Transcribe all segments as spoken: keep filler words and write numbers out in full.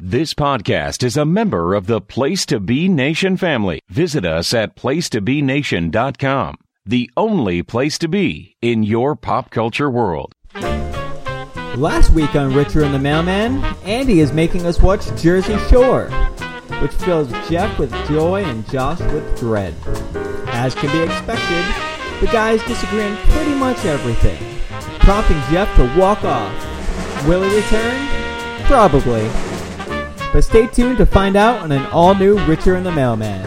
This podcast is a member of the Place to Be Nation family. Visit us at place to be nation dot com, the only place to be in your pop culture world. Last week on Richard and the Mailman, Andy is making us watch Jersey Shore, which fills Jeff with joy and Josh with dread. As can be expected, the guys disagree on pretty much everything, prompting Jeff to walk off. Will he return? Probably. But stay tuned to find out on an all-new Richard and the Mailman.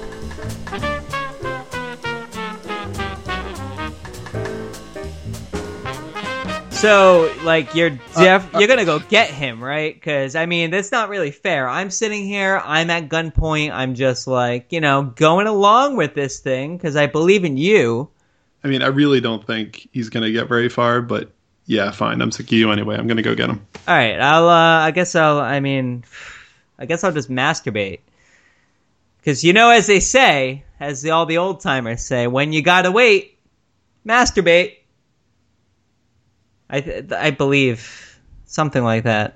So, like, you're Jeff, uh, you're gonna go get him, right? Because, I mean, that's not really fair. I'm sitting here, I'm at gunpoint, I'm just like, you know, going along with this thing, because I believe in you. I mean, I really don't think he's gonna get very far, but yeah, fine, I'm sick of you anyway. I'm gonna go get him. Alright, I'll, uh, I guess I'll, I mean, I guess I'll just masturbate. Because, you know, as they say, as the, all the old-timers say, when you gotta wait, masturbate. I th- I believe something like that.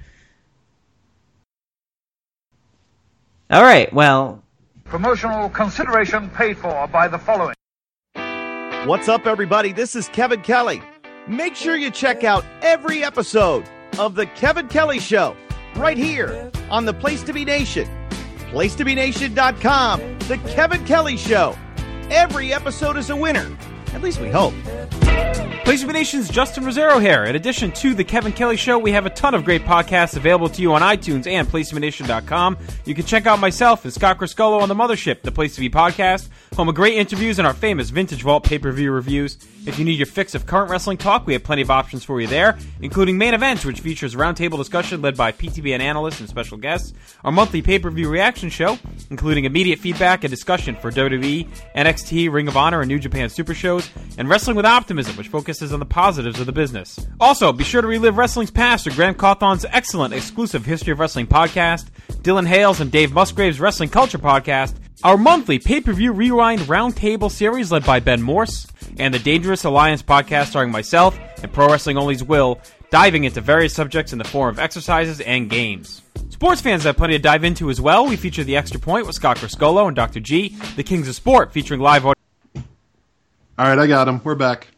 All right, well. Promotional consideration paid for by the following. What's up, everybody? This is Kevin Kelly. Make sure you check out every episode of The Kevin Kelly Show right here on the Place to Be Nation. place to be nation dot com. The Kevin Kelly Show. Every episode is a winner. At least we hope. Place to Be Nation's Justin Rosero here. In addition to The Kevin Kelly Show, we have a ton of great podcasts available to you on iTunes and place to be nation dot com. You can check out myself and Scott Criscolo on The Mothership, the Place to Be podcast, home of great interviews and our famous Vintage Vault pay-per-view reviews. If you need your fix of current wrestling talk, we have plenty of options for you there, including Main Events, which features a roundtable discussion led by P T B N analysts and special guests, our monthly pay-per-view reaction show, including immediate feedback and discussion for W W E, N X T, Ring of Honor, and New Japan Super Shows, and Wrestling with Optimism, which focuses on the positives of the business. Also, be sure to relive wrestling's past or Grant Cawthon's excellent exclusive History of Wrestling podcast, Dylan Hales and Dave Musgrave's Wrestling Culture podcast, our monthly pay-per-view rewind roundtable series led by Ben Morse, and the Dangerous Alliance podcast starring myself and Pro Wrestling Only's Will, diving into various subjects in the form of exercises and games. Sports fans have plenty to dive into as well. We feature The Extra Point with Scott Criscolo and Doctor G, The Kings of Sport, featuring live audio. All right, I got him. We're back.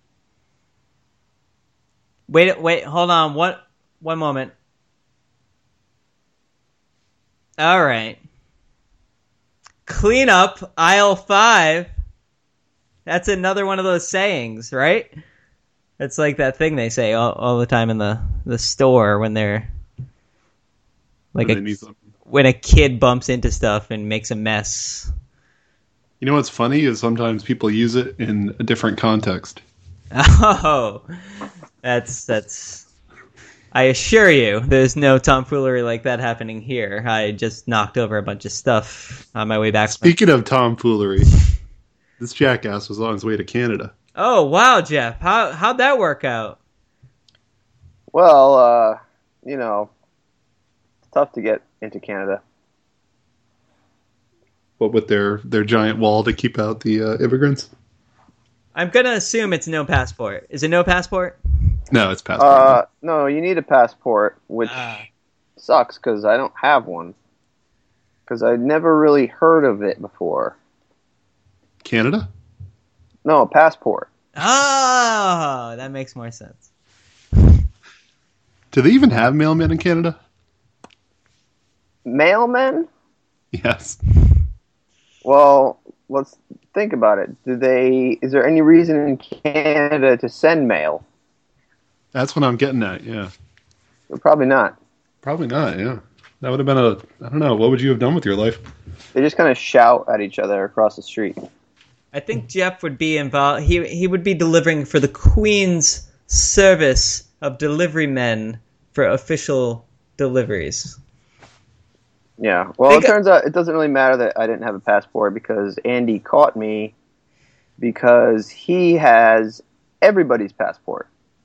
Wait, wait, hold on. One, one moment. All right. Clean up aisle five. That's another one of those sayings, right? It's like that thing they say all, all the time in the, the store when they're like When a, they need something. when a kid bumps into stuff and makes a mess. You know what's funny is sometimes people use it in a different context. Oh, that's that's. I assure you, there's no tomfoolery like that happening here. I just knocked over a bunch of stuff on my way back. Speaking of tomfoolery, this jackass was on his way to Canada. Oh wow, Jeff, how how'd that work out? Well, uh, you know, it's tough to get into Canada. What with their, their giant wall to keep out the uh, immigrants? I'm gonna assume it's no passport. Is it no passport? No, it's passport. Uh, no, you need a passport, which Ah. sucks because I don't have one. Because I'd never really heard of it before. Canada? No, a passport. Oh, that makes more sense. Do they even have mailmen in Canada? Mailmen? Yes. Well, let's think about it. Do they? Is there any reason in Canada to send mail? That's what I'm getting at, yeah. Probably not. Probably not, yeah. That would have been a, I don't know, what would you have done with your life? They just kind of shout at each other across the street. I think Jeff would be involved. He he would be delivering for the Queen's service of delivery men for official deliveries. Yeah. Well, Think- it turns out it doesn't really matter that I didn't have a passport because Andy caught me because he has everybody's passport.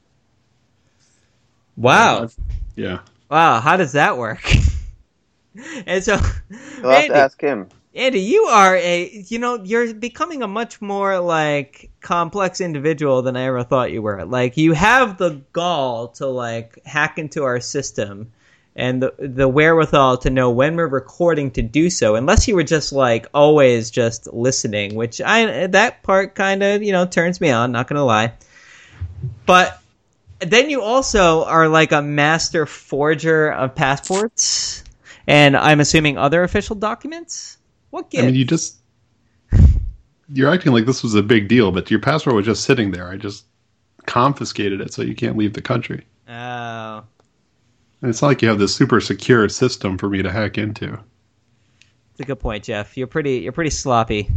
Wow. Yeah. Wow, how does that work? And so, You'll have Andy, to ask him. Andy, you are a, you know, you're becoming a much more, like, complex individual than I ever thought you were. Like, you have the gall to, like, hack into our system and the the wherewithal to know when we're recording to do so, unless you were just like always just listening, which I that part kind of, you know, turns me on, not gonna lie. But then you also are like a master forger of passports, and I'm assuming other official documents. What gives? I mean, you just you're acting like this was a big deal, but your passport was just sitting there. I just confiscated it so you can't leave the country. Oh. And it's not like you have this super secure system for me to hack into. That's a good point, Jeff. You're pretty you're pretty sloppy.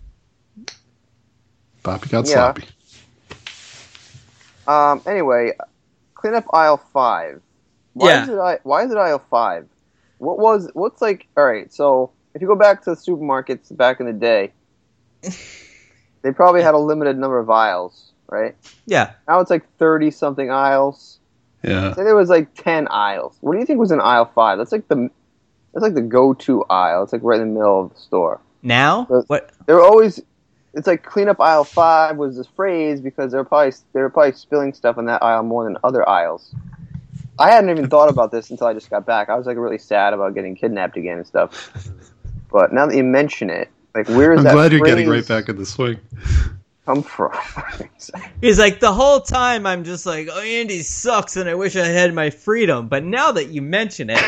Bobby got Yeah. sloppy. Um. Anyway, clean up aisle five. Why Yeah. is it? I- Why is it aisle five? What was? What's like? All right. So if you go back to the supermarkets back in the day, they probably had a limited number of aisles, right? Yeah. Now it's like thirty something aisles. Yeah. Say there was like ten aisles. What do you think was in aisle five? That's like the that's like the go-to aisle. It's like right in the middle of the store. Now? But What? They were always. It's like clean up aisle five was this phrase because they were probably they were probably spilling stuff in that aisle more than other aisles. I hadn't even thought about this until I just got back. I was like really sad about getting kidnapped again and stuff. But now that you mention it, like where is I'm that glad you're getting phrase right back in the swing. come from? He's like, the whole time I'm just like, oh, Andy sucks and I wish I had my freedom. But now that you mention it,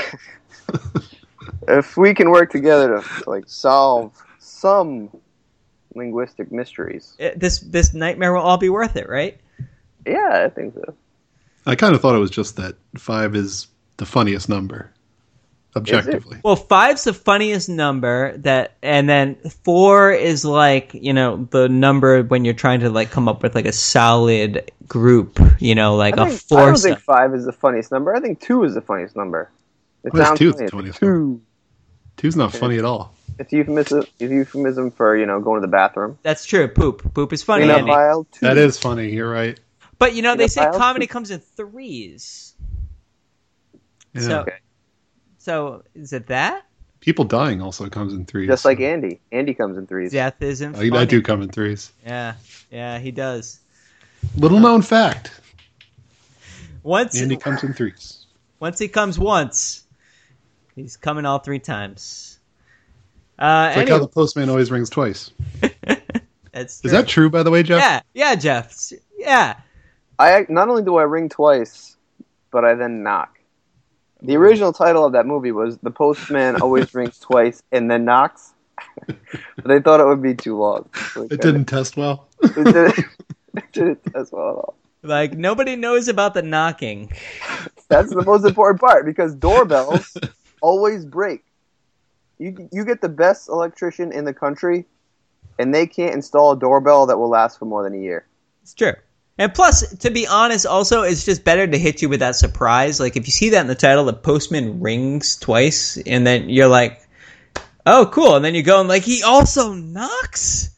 If we can work together to like solve some linguistic mysteries, it this this nightmare will all be worth it, right? yeah, I think so. I kind of thought it was just that five is the funniest number, objectively. Well, five's the funniest number that, and then four is like, you know, the number when you're trying to like come up with like a solid group, you know, like I, a think, I don't foursome. think five is the funniest number. I think two is the funniest number. It Why is sounds two funny. the funniest Two. Two's not funny at all. It's euphemism. It's euphemism for you know going to the bathroom. That's true. Poop. Poop is funny, Clean up Andy. aisle two. That is funny. You're right. But you know, Clean they up say aisle comedy two. comes in threes. Yeah. So, Okay. so is it that? People dying also comes in threes. Just like Andy. Andy comes in threes. Death isn't I, funny. I do come in threes. Yeah, yeah, he does. Little known fact. Once, Andy comes in threes. once he comes once, he's coming all three times. Uh, It's like anyway, how the postman always rings twice. that's Is true. that true, by the way, Jeff? Yeah, yeah, Jeff. Yeah. I not only do I ring twice, but I then knock. The original title of that movie was "The Postman Always Rings Twice and Then Knocks," but they thought it would be too long. So It didn't test well. It didn't, it didn't test well at all. Like, nobody knows about the knocking. That's the most important part because doorbells always break. You you get the best electrician in the country, and they can't install a doorbell that will last for more than a year. It's true. And plus, to be honest, also, it's just better to hit you with that surprise. Like, if you see that in the title, the postman rings twice, and then you're like, oh, cool. And then you go and like, he also knocks?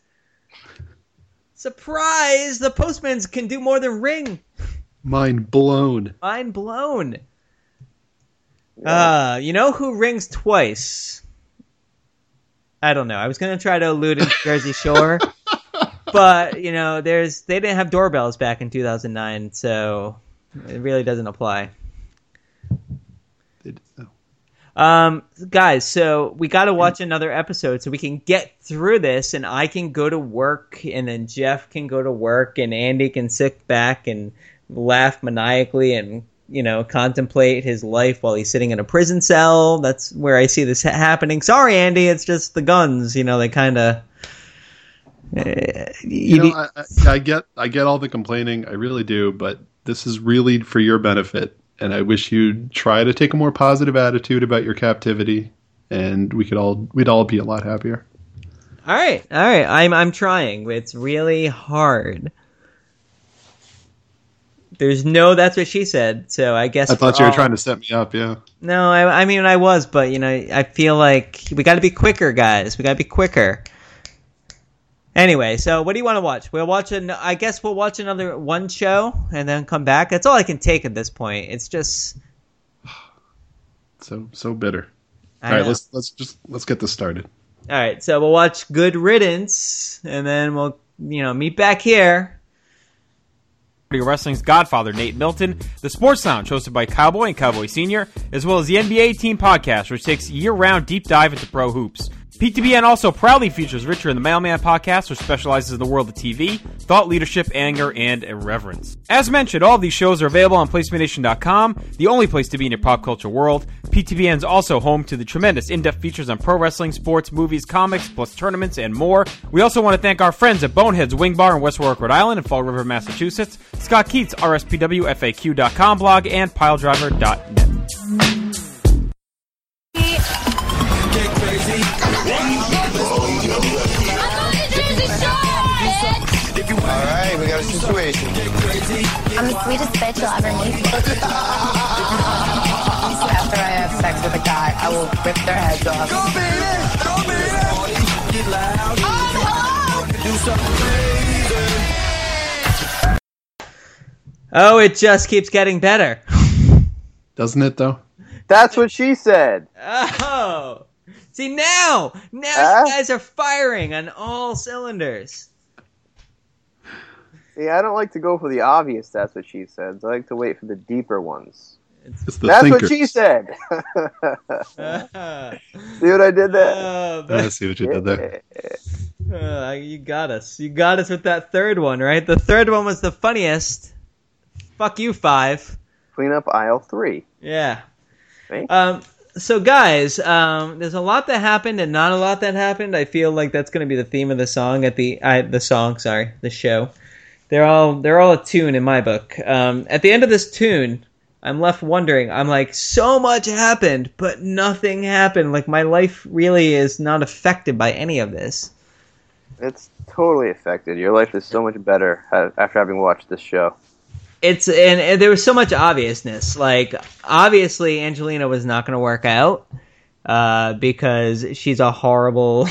Surprise! The postmans can do more than ring. Mind blown. Mind blown. Uh, you know who rings twice? I don't know. I was going to try to allude to Jersey Shore. But, you know, there's they didn't have doorbells back in two thousand nine, so it really doesn't apply. It- oh. Um, guys, so we got to watch another episode so we can get through this, and I can go to work, and then Jeff can go to work, and Andy can sit back and laugh maniacally and, you know, contemplate his life while he's sitting in a prison cell. That's where I see this ha- happening. Sorry, Andy, it's just the guns. You know, they kind of... Uh, You know, I, I, I get, I get all the complaining. I really do, but this is really for your benefit, and I wish you'd try to take a more positive attitude about your captivity, and we could all, we'd all be a lot happier. All right, all right. I'm I'm trying. It's really hard. There's no that's what she said. So I guess I thought for you were all- trying to set me up. Yeah. No, I I mean I was, but you know, I feel like we got to be quicker, guys. We got to be quicker. Anyway, so what do you want to watch? We'll watch an I guess we'll watch another one show and then come back. That's all I can take at this point. It's just So so bitter. I All right, know. let's let's just let's get this started. All right, so we'll watch Good Riddance, and then we'll, you know, meet back here Wrestling's Godfather, Nate Milton, the Sports Lounge, hosted by Cowboy and Cowboy Senior, as well as the N B A Team Podcast, which takes a year-round deep dive into pro hoops. P T B N also proudly features Richard and the Mailman Podcast, which specializes in the world of T V, thought leadership, anger, and irreverence. As mentioned, all of these shows are available on place to be nation dot com, the only place to be in your pop culture world. P T B N is also home to the tremendous in-depth features on pro wrestling, sports, movies, comics, plus tournaments, and more. We also want to thank our friends at Boneheads Wing Bar in West Warwick, Rhode Island, and Fall River, Massachusetts, Scott Keats, R S P W F A Q dot com blog, and Piledriver dot net. Alright, we got a situation. I'm the sweetest bitch you'll ever meet. After I have sex with a guy, I will rip their heads off. Go baby! Go baby! Get loud. Oh, it just keeps getting better. Doesn't it, though? That's what she said. Oh. See, now! Now Huh? you guys are firing on all cylinders. See, I don't like to go for the obvious, that's what she said. I like to wait for the deeper ones. It's the That's thinkers. what she said. Uh, See what I did there? oh, I but, see what you did there. uh, you got us. You got us with that third one, right? The third one was the funniest. Fuck you, five. Clean up aisle three. Yeah. Right? Um, so, guys, um, there's a lot that happened and not a lot that happened. I feel like that's going to be the theme of the song at the uh, the song. Sorry, the show. They're all they're all a tune in my book. Um, at the end of this tune, I'm left wondering. I'm like, so much happened, but nothing happened. Like my life really is not affected by any of this. It's totally affected. Your life is so much better ha- after having watched this show. It's and, and there was so much obviousness. Like obviously, Angelina was not going to work out uh, because she's a horrible.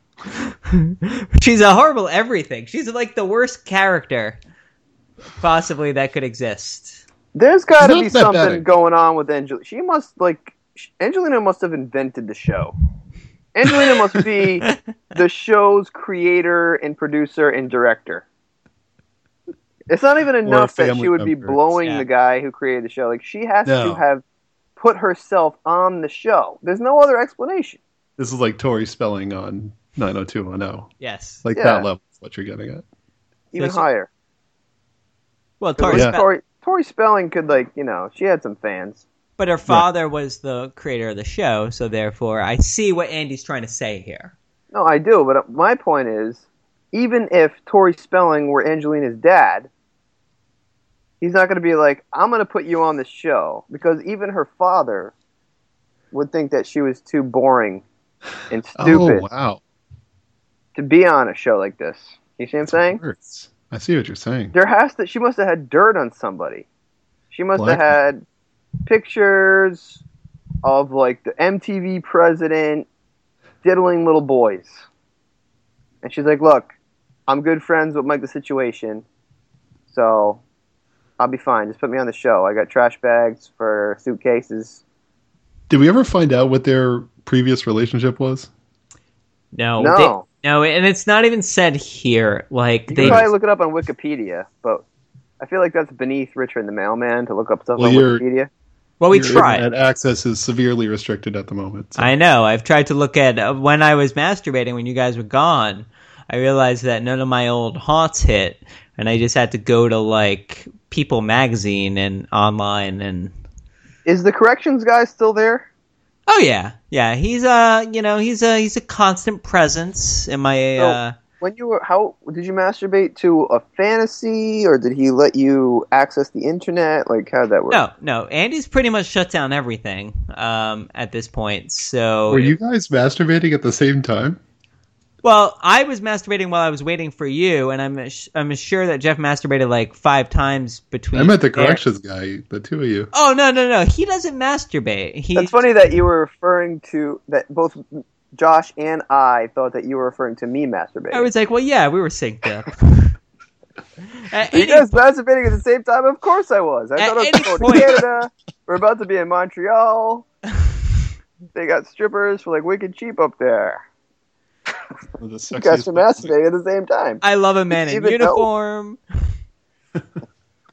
She's a horrible everything. She's like the worst character possibly that could exist. There's got to Not be that something bad. going on with Angelina. She must like Angelina must have invented the show. Angelina must be the show's creator and producer and director. It's not even enough that family she would be member. blowing Yeah. the guy who created the show. Like she has No. to have put herself on the show. There's no other explanation. This is like Tori Spelling on nine oh two one oh. Yes. Like Yeah. that level is what you're getting at. Even Yes. higher. Well, Tori, Tori, Yeah. Spe- Tori, Tori Spelling could like, you know, she had some fans. but her father was the creator of the show, so therefore I see what Andy's trying to say here. No, I do, but my point is, even if Tori Spelling were Angelina's dad, he's not going to be like, I'm going to put you on the show, because even her father would think that she was too boring and stupid Oh, wow. to be on a show like this. You see what I'm saying? Hurts. I see what you're saying. There has to. She must have had dirt on somebody. She must Black- have had pictures of like the M T V president diddling little boys, and she's like, "Look, I'm good friends with Mike the Situation, so I'll be fine. Just put me on the show. I got trash bags for suitcases." Did we ever find out what their previous relationship was? No, No. they- no, and it's not even said here. Like You they, can probably look it up on Wikipedia, but I feel like that's beneath Richard and the Mailman to look up stuff Well, on you're- Wikipedia. well, we Your tried. internet access is severely restricted at the moment. so- I know. I've tried to look at uh, when I was masturbating when you guys were gone. I realized that none of my old haunts hit, and I just had to go to like People Magazine and online and. Is the corrections guy still there? Oh yeah, yeah. He's a you know he's a he's a constant presence in my. So, Uh, When you were, how did you masturbate to a fantasy, or did he let you access the internet? Like, how did that work? no, no. Andy's pretty much shut down everything um, at this point. So Were you guys masturbating at the same time? Well, I was masturbating while I was waiting for you, and I'm I'm sure that Jeff masturbated like five times between. I met the there. corrections guy, the two of you. Oh no no no! He doesn't masturbate. He. That's funny that you were referring to that. Both Josh and I thought that you were referring to me masturbating. I was like, well, yeah, we were synced up. At Are you any- guys masturbating at the same time? Of course I was. I At thought I was any going point- to Canada. We're about to be in Montreal. They got strippers for like wicked cheap up there. The You guys sexiest are masturbating at the same time. I love a man Did you in even know? uniform.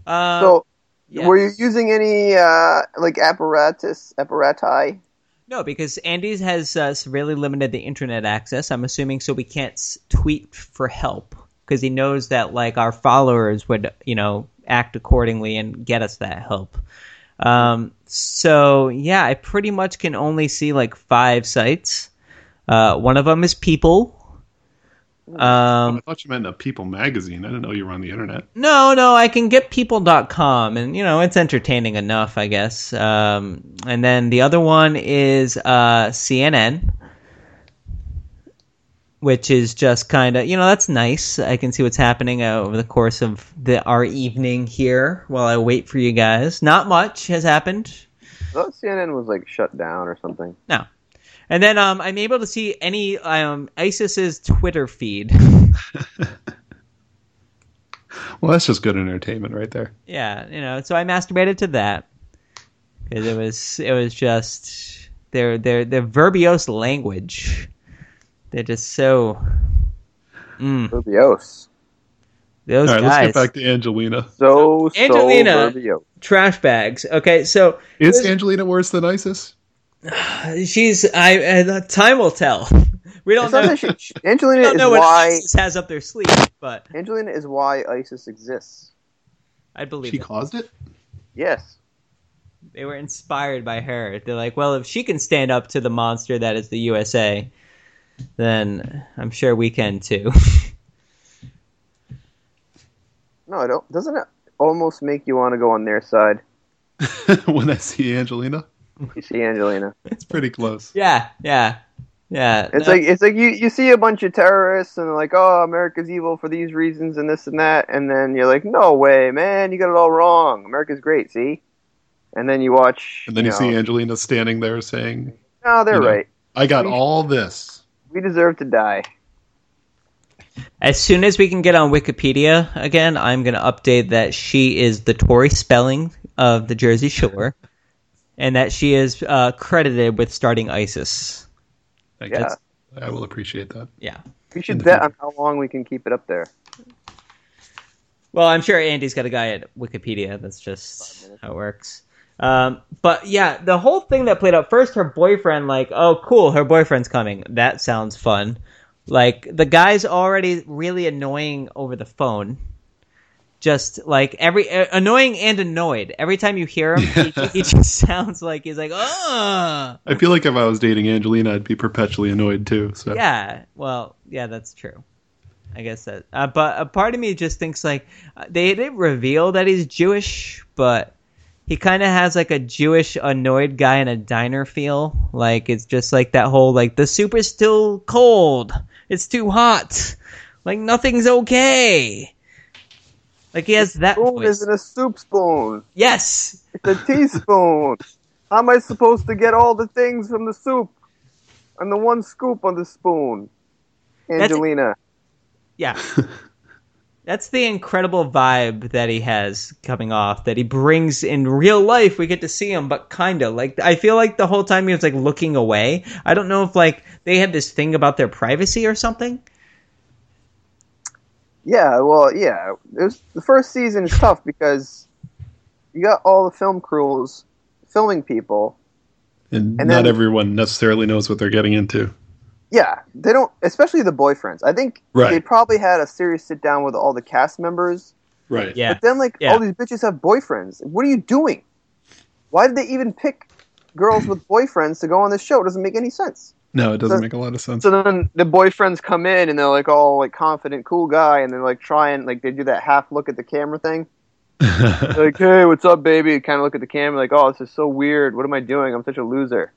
Uh, so, yeah. were you using any uh, like apparatus, apparati? No, because Andy's has uh, really limited the internet access. I'm assuming so we can't s- tweet for help because he knows that like our followers would, you know, act accordingly and get us that help. Um, so yeah, I pretty much can only see like five sites. Uh, one of them is People. Um, oh, I thought you meant a People magazine. I didn't know you were on the internet. No, no, I can get people dot com, and, you know, it's entertaining enough, I guess. Um, and then the other one is uh, C N N, which is just kind of, you know, that's nice. I can see what's happening uh, over the course of the our evening here while I wait for you guys. Not much has happened. I thought C N N was, like, shut down or something. No. And then um, I'm able to see any um, ISIS's Twitter feed. Well, that's just good entertainment right there. Yeah, you know, so I masturbated to that because it was it was just their their their verbose language. They're just so mm. verbose. Those All right, guys. let's get back to Angelina. So, so Angelina, verbose. Trash bags. Okay, so is Angelina worse than ISIS? She's. I. Uh, time will tell. We don't It's know. not that she, she, Angelina we don't is know what why ISIS has up their sleeve, but Angelina is why ISIS exists. I believe she it. caused it. Yes, they were inspired by her. They're like, well, if she can stand up to the monster that is the U S A, then I'm sure we can too. No, I don't. Doesn't it almost make you want to go on their side? When I see Angelina, you see Angelina. It's pretty close. Yeah, yeah, yeah. It's no. like it's like you, you see a bunch of terrorists and they're like, oh, America's evil for these reasons and this and that, and then you're like, no way, man, you got it all wrong. America's great, see? And then you watch, and then you, you see know, Angelina standing there saying, no, they're you know, right. I got We- all this. We deserve to die. As soon as we can get on Wikipedia again, I'm going to update that she is the Tory Spelling of the Jersey Shore, and that she is uh, credited with starting ISIS. Thank Yeah. you. I will appreciate that. Yeah. We should bet on how long we can keep it up there. Well, I'm sure Andy's got a guy at Wikipedia. That's just how it works. Um, but yeah, the whole thing that played out first, her boyfriend, like, oh, cool, her boyfriend's coming. That sounds fun. Like, the guy's already really annoying over the phone. Just, like, every uh, annoying and annoyed. Every time you hear him, he, he just sounds like he's like, oh. I feel like if I was dating Angelina, I'd be perpetually annoyed too. So Yeah, well, yeah, that's true. I guess that. Uh, but a part of me just thinks, like, uh, they didn't reveal that he's Jewish, but he kind of has, like, a Jewish annoyed guy in a diner feel. Like, it's just like that whole, like, the soup is still cold. It's too hot. Like, nothing's okay. Like, he has that Spoon voice. isn't a soup spoon. Yes! It's a teaspoon. How am I supposed to get all the things from the soup and the one scoop on the spoon? That's- Angelina. Yeah. That's the incredible vibe that he has coming off, that he brings in real life. We get to see him, but kind of. Like, I feel like the whole time he was, like, looking away. I don't know if, like, they had this thing about their privacy or something. Yeah, well, yeah. It was, the first season is tough because you got all the film crews filming people. and, And not then- everyone necessarily knows what they're getting into. Yeah, they don't, especially the boyfriends. I think Right. they probably had a serious sit down with all the cast members. Right. Yeah. But then, like, Yeah. all these bitches have boyfriends. What are you doing? Why did they even pick girls with boyfriends to go on this show? It doesn't make any sense. No, it doesn't So- make a lot of sense. So then the boyfriends come in and they're like all like confident, cool guy, and they're like trying, like they do that half look at the camera thing. They're like, hey, what's up, baby? Kind of look at the camera, like, oh, this is so weird. What am I doing? I'm such a loser.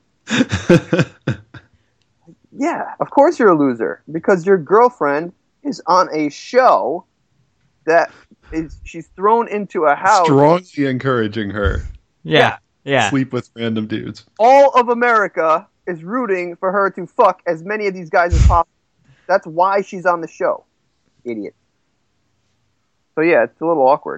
Yeah, of course you're a loser because your girlfriend is on a show that is she's thrown into a house. Strongly encouraging her Yeah. Yeah. sleep with random dudes. All of America is rooting for her to fuck as many of these guys as possible. That's why she's on the show. Idiot. So yeah, it's a little awkward.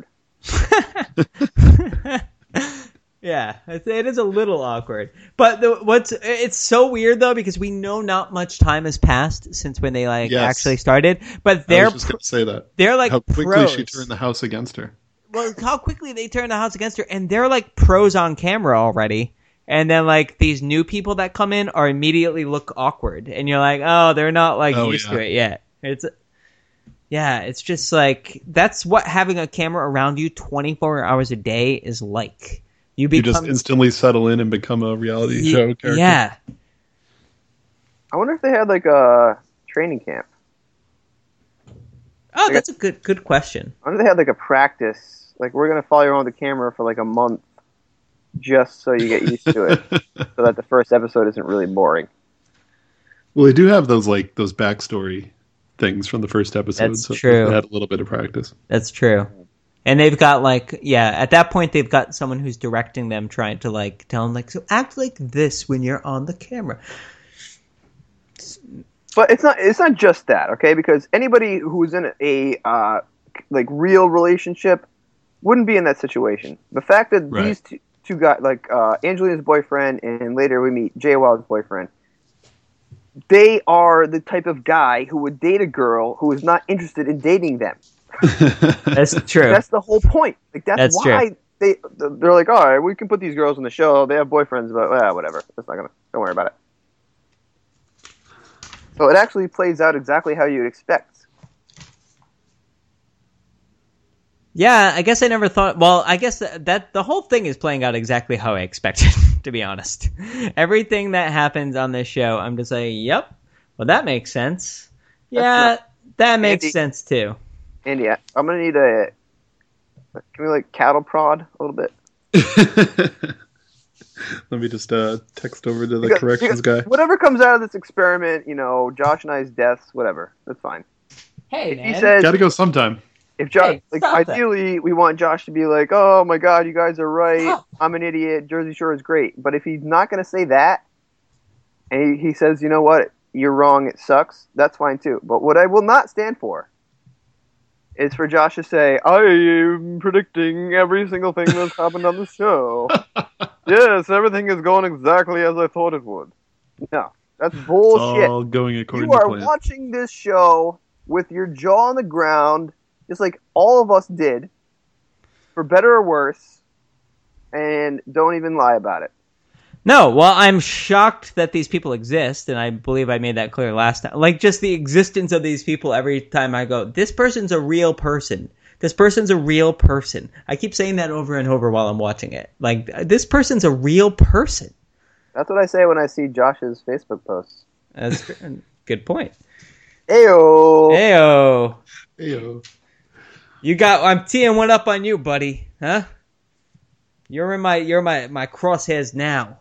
Yeah, it it is a little awkward. But the, what's it's so weird though because we know not much time has passed since when they like Yes. actually started. But I they're was just going to say that. they're like How quickly pros. she turned the house against her. well, how quickly they turn the house against her, and they're like pros on camera already. And then like these new people that come in are immediately look awkward, and you're like, oh, they're not like oh, used yeah. to it yet. It's yeah, it's just like that's what having a camera around you twenty-four hours a day is like. You, become, you just instantly settle in and become a reality y- show character. Yeah. I wonder if they had like a training camp. Oh, like that's a, a good good question. I wonder if they had like a practice. Like, we're going to follow you around with the camera for like a month just so you get used to it. So that the first episode isn't really boring. Well, they do have those like those backstory things from the first episode. That's so true. They had a little bit of practice. That's true. And they've got like, yeah, at that point they've got someone who's directing them, trying to like tell them like, so act like this when you're on the camera. But it's not it's not just that, okay? Because anybody who's in a uh, like real relationship wouldn't be in that situation. The fact that Right. these two, two guys, like uh, Angelina's boyfriend, and later we meet Jay Wild's boyfriend, they are the type of guy who would date a girl who is not interested in dating them. That's true. That's the whole point. Like that's, That's why true. they they're like, all right, we can put these girls on the show. They have boyfriends, but uh, whatever. That's not gonna. Don't worry about it. So it actually plays out exactly how you'd expect. Yeah, I guess I never thought. Well, I guess that, that the whole thing is playing out exactly how I expected. To be honest, everything that happens on this show, I'm just like, yep. Well, that makes sense. Yeah, that makes Andy, sense too. Andy, I'm gonna need a. Can we like cattle prod a little bit? Let me just uh, text over to the Because- corrections because guy. Whatever comes out of this experiment, you know, Josh and I's deaths, whatever, that's fine. Hey, If he man. says, Got to go sometime. if Josh, Hey, like, stop that. ideally, we want Josh to be like, "Oh my God, you guys are right. Stop. I'm an idiot. Jersey Shore is great." But if he's not going to say that, and he, he says, "You know what? You're wrong. It sucks." That's fine too. But what I will not stand for is for Josh to say, "I am predicting every single thing that's happened on the show. Yes, everything is going exactly as I thought it would." No, that's It's bullshit. all going according You to are plan. watching this show with your jaw on the ground, just like all of us did, for better or worse, and don't even lie about it. No, well, I'm shocked that these people exist, and I believe I made that clear last time. Like, just the existence of these people every time I go, this person's a real person. This person's a real person. I keep saying that over and over while I'm watching it. Like, this person's a real person. That's what I say when I see Josh's Facebook posts. That's a good point. Ayo! Heyo. Heyo. You got, I'm teeing one up on you, buddy. Huh? You're in my, you're my, my crosshairs now.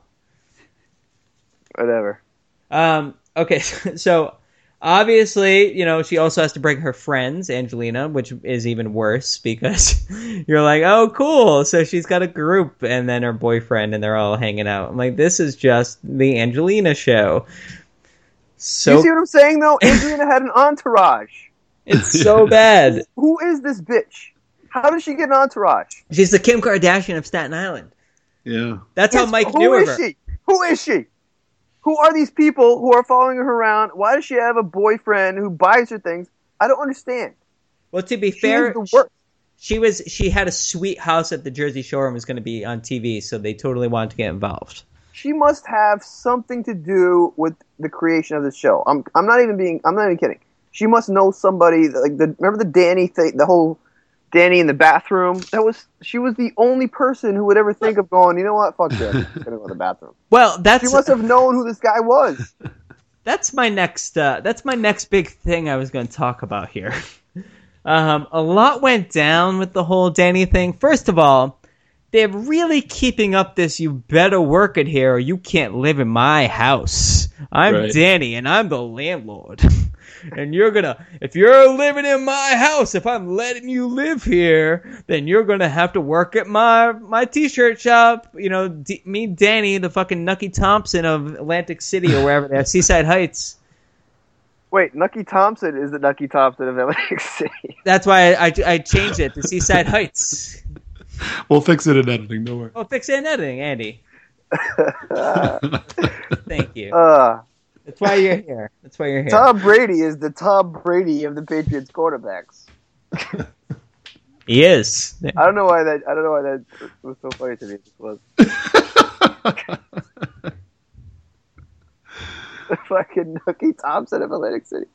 Whatever. Um, okay, so obviously, you know, she also has to bring her friends, Angelina, which is even worse because you're like, oh, cool. So she's got a group and then her boyfriend and they're all hanging out. I'm like, this is just the Angelina show. So you see what I'm saying, though? Angelina had an entourage. it's so bad. Who is this bitch? How did she get an entourage? She's the Kim Kardashian of Staten Island. Yeah. That's how Yes, Mike who knew of is her. she? Who is she? Who are these people who are following her around? Why does she have a boyfriend who buys her things? I don't understand. Well, to be She fair, is the worst. she was she had a sweet house at the Jersey Shore and was going to be on T V, so they totally wanted to get involved. She must have something to do with the creation of this show. I'm I'm not even being I'm not even kidding. She must know somebody like the remember the Danny thing, the whole Danny in the bathroom. That was she was the only person who would ever think of going, you know what, fuck this, I'm gonna go to the bathroom. Well, that's She must have known who this guy was. that's my next uh, that's my next big thing I was going to talk about here. Um, a lot went down with the whole Danny thing. First of all, they're really keeping up this you better work it here or you can't live in my house. I'm Right. Danny and I'm the landlord. And you're gonna, if you're living in my house, if I'm letting you live here, then you're gonna have to work at my my t-shirt shop. You know, D- me, Danny, the fucking Nucky Thompson of Atlantic City or wherever they're, Seaside Heights. Wait, Nucky Thompson is the Nucky Thompson of Atlantic City. That's why I, I, I changed it to Seaside Heights. We'll fix it in editing. Don't worry. Oh, fix it in editing, Andy. Thank you. Uh, That's why you're here. That's why you're here. Tom Brady is the Tom Brady of the Patriots quarterbacks. He is. I don't know why that. I don't know why that was so funny to me. It was. Fucking Nookie Thompson of Atlantic City.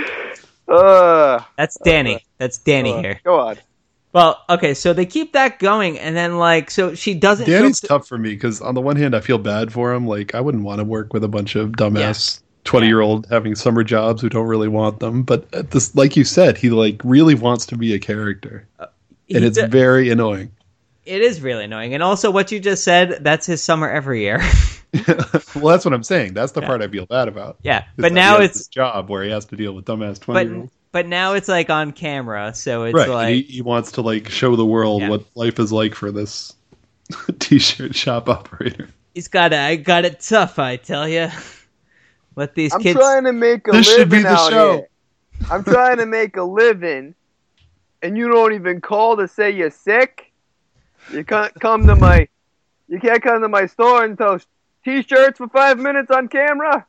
Uh, That's Danny. Uh, That's Danny uh, here. Go on. Well, okay, so they keep that going, and then, like, so she doesn't... Danny's to- tough for me, because on the one hand, I feel bad for him. Like, I wouldn't want to work with a bunch of dumbass twenty-year-old yeah. having summer jobs who don't really want them. But at this, like you said, he, like, really wants to be a character. Uh, and it's d- very annoying. It is really annoying. And also, what you just said, that's his summer every year. Well, that's what I'm saying. That's the yeah. part I feel bad about. Yeah, but now it's... this job where he has to deal with dumbass twenty-year-olds. But now it's like on camera, so it's right. like he, he wants to like show the world yeah. what life is like for this t-shirt shop operator. He's got it. I got it tough, I tell you. Let these I'm kids. I'm trying to make a this living should be the out show. Here. I'm trying to make a living, and you don't even call to say you're sick. You can't come to my. You can't come to my store and sell t-shirts for five minutes on camera.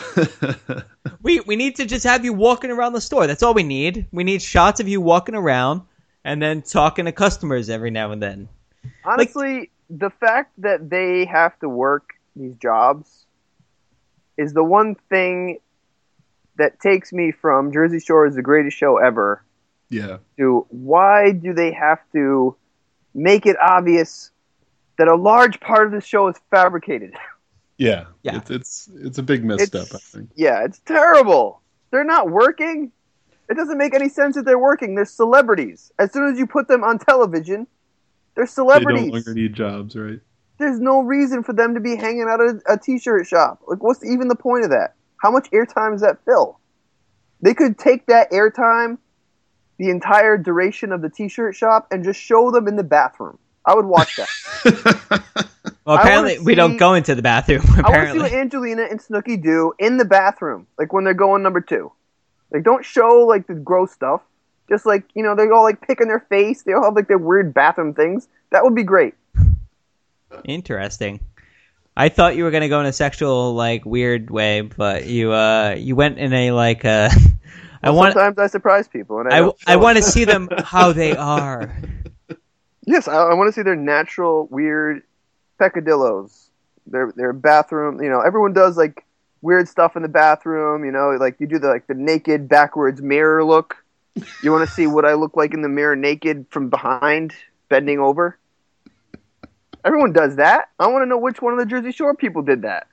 we we need to just have you walking around the store. That's all we need. We need shots of you walking around and then talking to customers every now and then. Honestly, like, the fact that they have to work these jobs is the one thing that takes me from Jersey Shore is the greatest show ever. Yeah. To why do they have to make it obvious that a large part of the show is fabricated? Yeah, yeah. It's, it's it's a big misstep, I think. Yeah, it's terrible. They're not working. It doesn't make any sense that they're working. They're celebrities. As soon as you put them on television, they're celebrities. They no longer need jobs, right? There's no reason for them to be hanging out at a, a t-shirt shop. Like, what's even the point of that? How much airtime does that fill? They could take that airtime, the entire duration of the t-shirt shop, and just show them in the bathroom. I would watch that. Well, apparently see, we don't go into the bathroom. Apparently. I want to see what Angelina and Snooki do in the bathroom, like when they're going number two. Like, don't show like the gross stuff. Just like, you know, they're all like picking their face. They all have like their weird bathroom things. That would be great. Interesting. I thought you were gonna go in a sexual like weird way, but you uh you went in a like uh. I well, want sometimes I surprise people, and I I, I want to see them how they are. Yes, I, I want to see their natural weird peccadillos, their their bathroom. You know, everyone does like weird stuff in the bathroom. You know, like you do the like the naked backwards mirror look. You want to see what I look like in the mirror, naked from behind, bending over. Everyone does that. I want to know which one of the Jersey Shore people did that.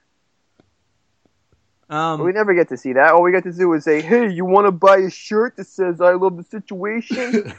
Um, but we never get to see that. All we get to do is say, "Hey, you want to buy a shirt that says I love the situation?"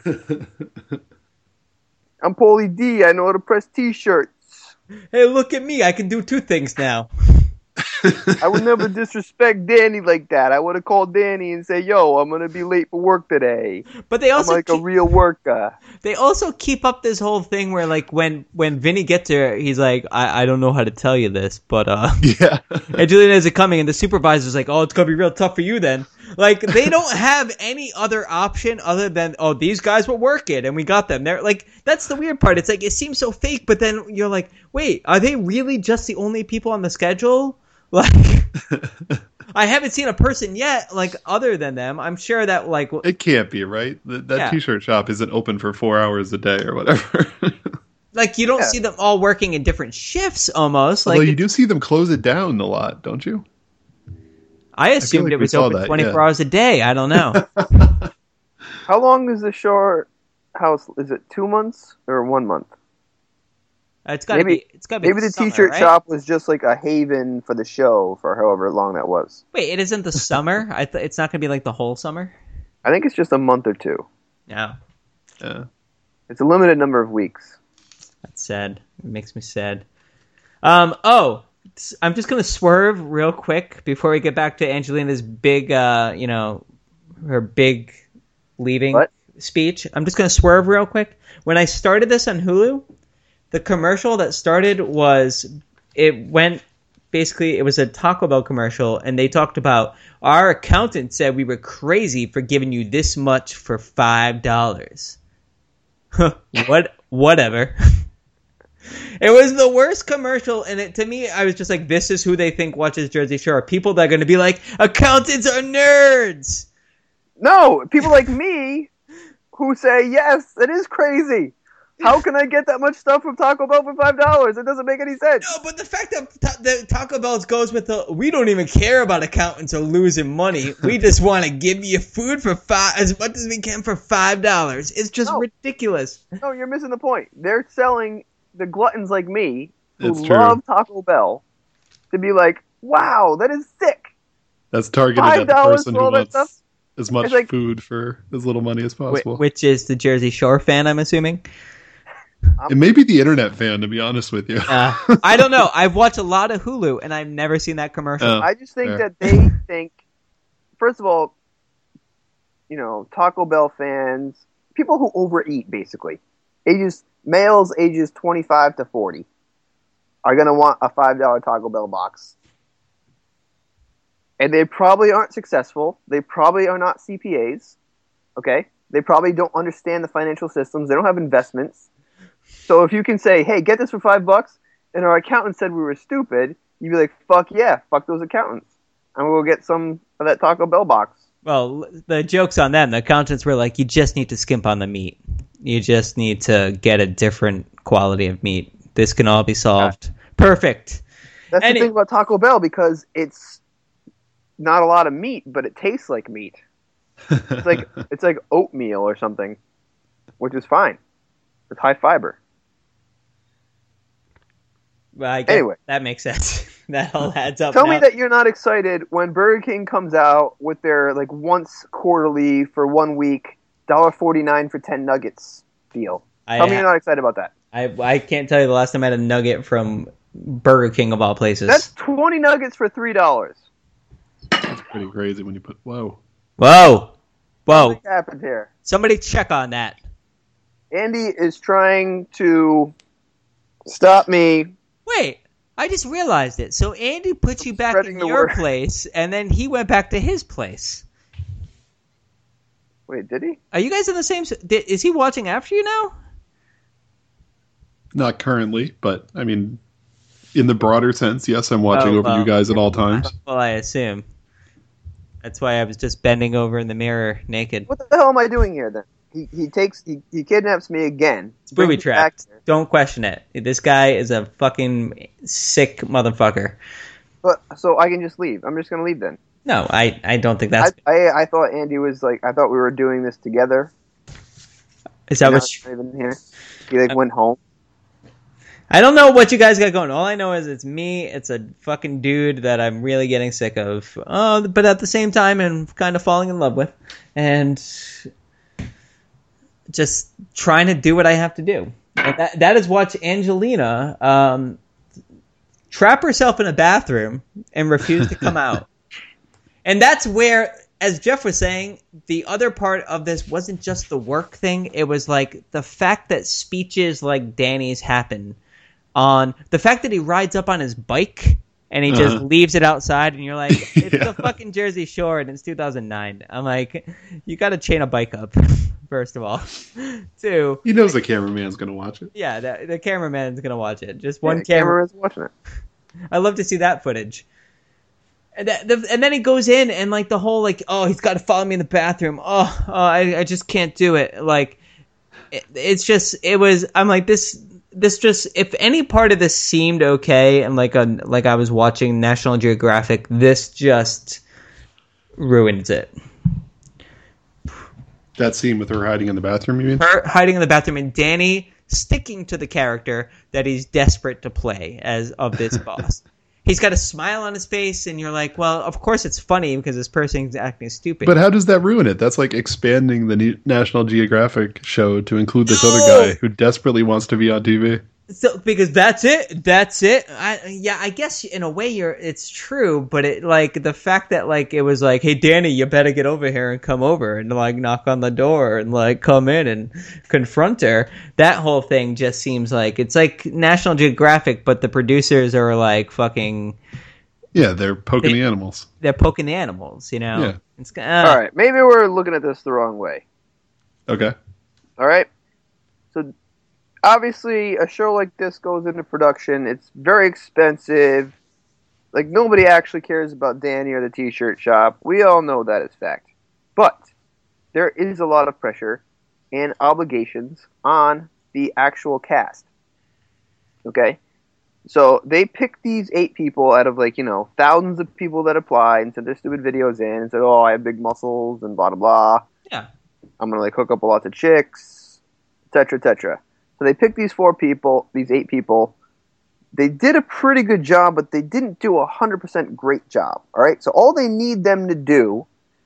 I'm Paulie D. I know how to press T-shirts. Hey, look at me. I can do two things now. I would never disrespect Danny like that. I would have called Danny and say, yo, I'm going to be late for work today. But they also I'm like keep, a real worker. They also keep up this whole thing where, like, when, when Vinny gets there, he's like, I, I don't know how to tell you this, but, uh... yeah. And Julian is coming, and the supervisor's like, oh, it's going to be real tough for you then. Like, they don't have any other option other than, oh, these guys were working, and we got them. They're like, that's the weird part. It's like, it seems so fake, but then you're like, wait, are they really just the only people on the schedule? Like, I haven't seen a person yet, like, other than them. I'm sure that, like... It can't be, right? That, that yeah. T-shirt shop isn't open for four hours a day or whatever. Like, you don't yeah. see them all working in different shifts, almost. Although like you do see them close it down a lot, don't you? I assumed I like it was open that, twenty-four yeah. hours a day. I don't know. How long is the Shore House? Is it two months or one month? It's got to be. It's got to be. Maybe the summer, T-shirt right? shop was just like a haven for the show for however long that was. Wait, it isn't the summer? I th- it's not going to be like the whole summer? I think it's just a month or two. No. Yeah. It's a limited number of weeks. That's sad. It makes me sad. Um. Oh, I'm just going to swerve real quick before we get back to Angelina's big, uh, you know, her big leaving what? speech. I'm just going to swerve real quick. When I started this on Hulu, the commercial that started was, it went, basically, it was a Taco Bell commercial, and they talked about, our accountant said we were crazy for giving you this much for five dollars. What? Whatever. It was the worst commercial, and it, to me, I was just like, this is who they think watches Jersey Shore. People that are going to be like, accountants are nerds! No, people like me, who say, yes, it is crazy. How can I get that much stuff from Taco Bell for five dollars? It doesn't make any sense. No, but the fact that, ta- that Taco Bell's goes with the, we don't even care about accountants or losing money. We just want to give you food for five, as much as we can for five dollars. It's just no. ridiculous. No, you're missing the point. They're selling the gluttons like me who It's love true. Taco Bell to be like, wow, that is sick. That's targeted at the five dollars person for who all that wants stuff? as much It's like- food for as little money as Wh- possible. which is the Jersey Shore fan, I'm assuming. It may be the internet fan, to be honest with you. Uh, I don't know. I've watched a lot of Hulu, and I've never seen that commercial. Oh, I just think fair. that they think, first of all, you know, Taco Bell fans, people who overeat, basically, ages males ages twenty-five to forty, are going to want a five dollar Taco Bell box. And they probably aren't successful. They probably are not C P As. Okay? They probably don't understand the financial systems. They don't have investments. So if you can say, hey, get this for five bucks, and our accountant said we were stupid, you'd be like, fuck yeah, fuck those accountants. And we'll get some of that Taco Bell box. Well, the joke's on them. The accountants were like, you just need to skimp on the meat. You just need to get a different quality of meat. This can all be solved. Perfect. That's And the it- thing about Taco Bell, because it's not a lot of meat, but it tastes like meat. It's like it's like oatmeal or something, which is fine. It's high fiber. Well, I guess Anyway. that makes sense. That all adds up. Tell now. me that you're not excited when Burger King comes out with their like once quarterly for one week, one dollar forty-nine for ten nuggets deal. I Tell me ha- you're not excited about that. I I can't tell you the last time I had a nugget from Burger King of all places. That's twenty nuggets for three dollars. That's pretty crazy when you put, whoa. Whoa, whoa! What happened here? Somebody check on that. Andy is trying to stop me. Wait, I just realized it. So Andy put you back Spreading in the your word. place, and then he went back to his place. Wait, did he? Are you guys in the same? s- di- Is he watching after you now? Not currently, but I mean, in the broader sense, yes, I'm watching Oh, over well. you guys at all times. Well, I assume. That's why I was just bending over in the mirror naked. What the hell am I doing here then? He he takes he, he kidnaps me again. It's booby Brings me back trapped. here. Don't question it. This guy is a fucking sick motherfucker. But so I can just leave. I'm just gonna leave then. No, I, I don't think that's. I, I I thought Andy was like I thought we were doing this together. Is that Now what? he's not even here? He like went home. I don't know what you guys got going. All I know is it's me. It's a fucking dude that I'm really getting sick of. Oh, but at the same time, I'm kind of falling in love with, and just trying to do what I have to do. And that that is watch Angelina um, trap herself in a bathroom and refuse to come out. And that's where, as Jeff was saying, the other part of this wasn't just the work thing. It was like the fact that speeches like Danny's happen on the fact that he rides up on his bike and he just Uh-huh. leaves it outside, and you're like, it's Yeah. the fucking Jersey Shore and it's two thousand nine. I'm like, you got to chain a bike up, first of all. Two, He knows the cameraman's going to watch it. yeah, the, the cameraman's going to watch it. Just one Yeah, camera. camera's watching it. I love to see that footage. And, that, the, and then he goes in and like the whole like, oh, he's got to follow me in the bathroom. Oh, oh I, I just can't do it. Like, it, it's just, it was, I'm like, this, this just, if any part of this seemed okay and like a, like I was watching National Geographic, this just ruins it. That scene with her hiding in the bathroom, you mean? Her hiding in the bathroom and Danny sticking to the character that he's desperate to play as of this boss. He's got a smile on his face, and you're like, well, of course it's funny because this person's acting stupid. But how does that ruin it? That's like expanding the Ne- National Geographic show to include this No! other guy who desperately wants to be on T V. So, because that's it. That's it. I, yeah, I guess in a way you're. It's true, but it like the fact that like it was like, hey Danny, you better get over here and come over and like knock on the door and like come in and confront her. That whole thing just seems like it's like National Geographic, but the producers are like fucking. Yeah, they're poking They- the animals. They're poking the animals, you know. Yeah. It's, uh, All right, maybe we're looking at this the wrong way. Okay. All right. So obviously, a show like this goes into production. It's very expensive. Like nobody actually cares about Danny or the T-shirt shop. We all know that is fact. But there is a lot of pressure and obligations on the actual cast. Okay? So they picked these eight people out of, like, you know, thousands of people that applied and sent their stupid videos in and said, oh, I have big muscles and blah, blah, blah. Yeah. I'm going to, like, hook up a lot of chicks, et cetera, et cetera. So they picked these four people, these eight people. They did a pretty good job, but they didn't do a one hundred percent great job. All right? So all they need them to do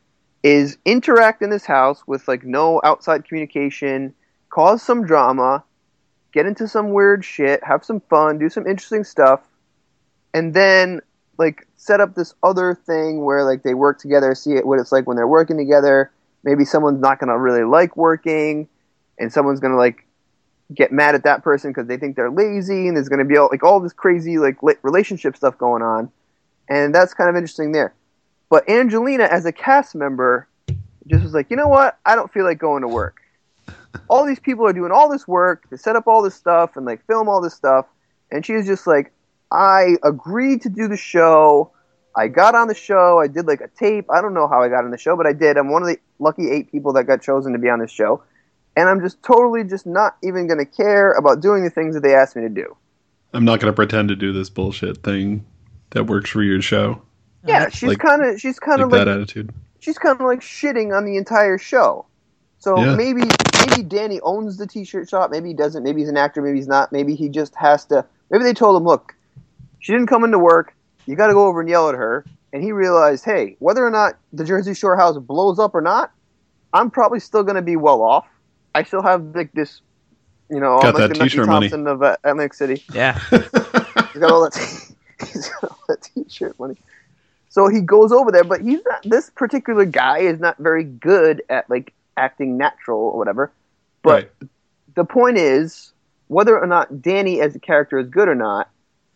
is interact in this house with, like, no outside communication, cause some drama, get into some weird shit, have some fun, do some interesting stuff, and then, like, set up this other thing where, like, they work together, see it, what it's like when they're working together. Maybe someone's not going to really like working, and someone's going to, like, get mad at that person because they think they're lazy, and there's going to be all, like, all this crazy, like, relationship stuff going on, and that's kind of interesting there. But Angelina, as a cast member, just was like, you know what? I don't feel like going to work. All these people are doing all this work to set up all this stuff and, like, film all this stuff. And she was just like, I agreed to do the show. I got on the show. I did, like, a tape. I don't know how I got on the show, but I did. I'm one of the lucky eight people that got chosen to be on this show. And I'm just totally just not even going to care about doing the things that they asked me to do. I'm not going to pretend to do this bullshit thing that works for your show. Yeah, she's Like- kind of she's kind Like of that like attitude. she's kind of like shitting on the entire show. So Yeah. maybe maybe Danny owns the t-shirt shop, maybe he doesn't, maybe he's an actor, maybe he's not, maybe he just has to, maybe they told him, look, she didn't come into work, you got to go over and yell at her, and he realized, hey, whether or not the Jersey Shore house blows up or not, I'm probably still going to be well off. I still have like this, you know, Got I'm like that the Nucky t-shirt money. Thompson of uh, Atlantic City. Yeah. He's got all that, he's got all that t-shirt money. So he goes over there, but he's not. This particular guy is not very good at like acting natural or whatever. But Right. the point is, whether or not Danny as a character is good or not,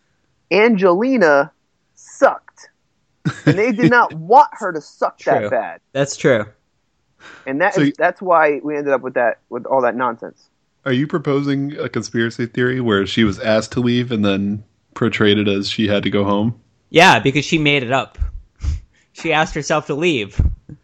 Angelina sucked, and they did not want her to suck True. that bad. That's true. And that So is, you- that's why we ended up with that with all that nonsense. Are you proposing a conspiracy theory where she was asked to leave and then portrayed it as she had to go home? Yeah, because she made it up. She asked herself to leave.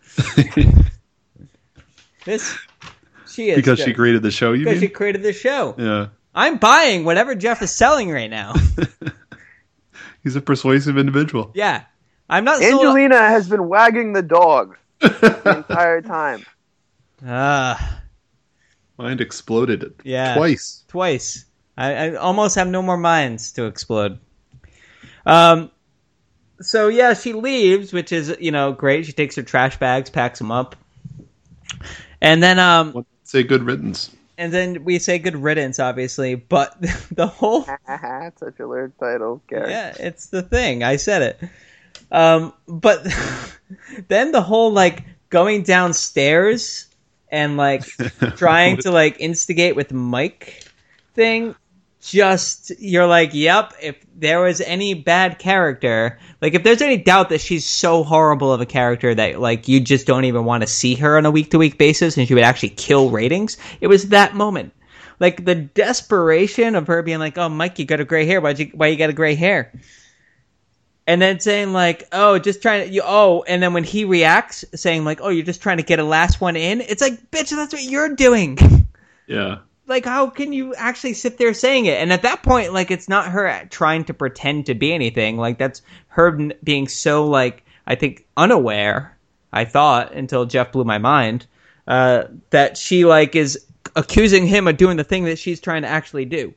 This, she is Because she just- created the show, you because mean? she created the show. Yeah. I'm buying whatever Jeff is selling right now. He's a persuasive individual. Yeah, I'm not sold- Angelina has been wagging the dog the entire time. Ah, Mind exploded yeah, twice. Twice. I, I almost have no more minds to explode. Um. So yeah, she leaves, which is, you know, great. She takes her trash bags, packs them up, and then um, Say good riddance. and then we say good riddance, obviously. But the whole Such a weird title, Gary. yeah, it's the thing. I said it. Um, but then the whole like going downstairs and like trying to like instigate with Mike thing. Just, you're like, yep, if there was any bad character, like if there's any doubt that she's so horrible of a character that like you just don't even want to see her on a week to week basis and she would actually kill ratings, it was that moment. Like the desperation of her being like, oh, Mike, you got a gray hair. Why'd you, why you got a gray hair? And then saying like, oh, just trying to, you, oh, and then when he reacts saying like, oh, you're just trying to get a last one in. It's like, bitch, that's what you're doing. Yeah. Like, how can you actually sit there saying it? And at that point, like, it's not her trying to pretend to be anything. Like, that's her n- being so, like, I think unaware, I thought, until Jeff blew my mind, uh, that she, like, is accusing him of doing the thing that she's trying to actually do.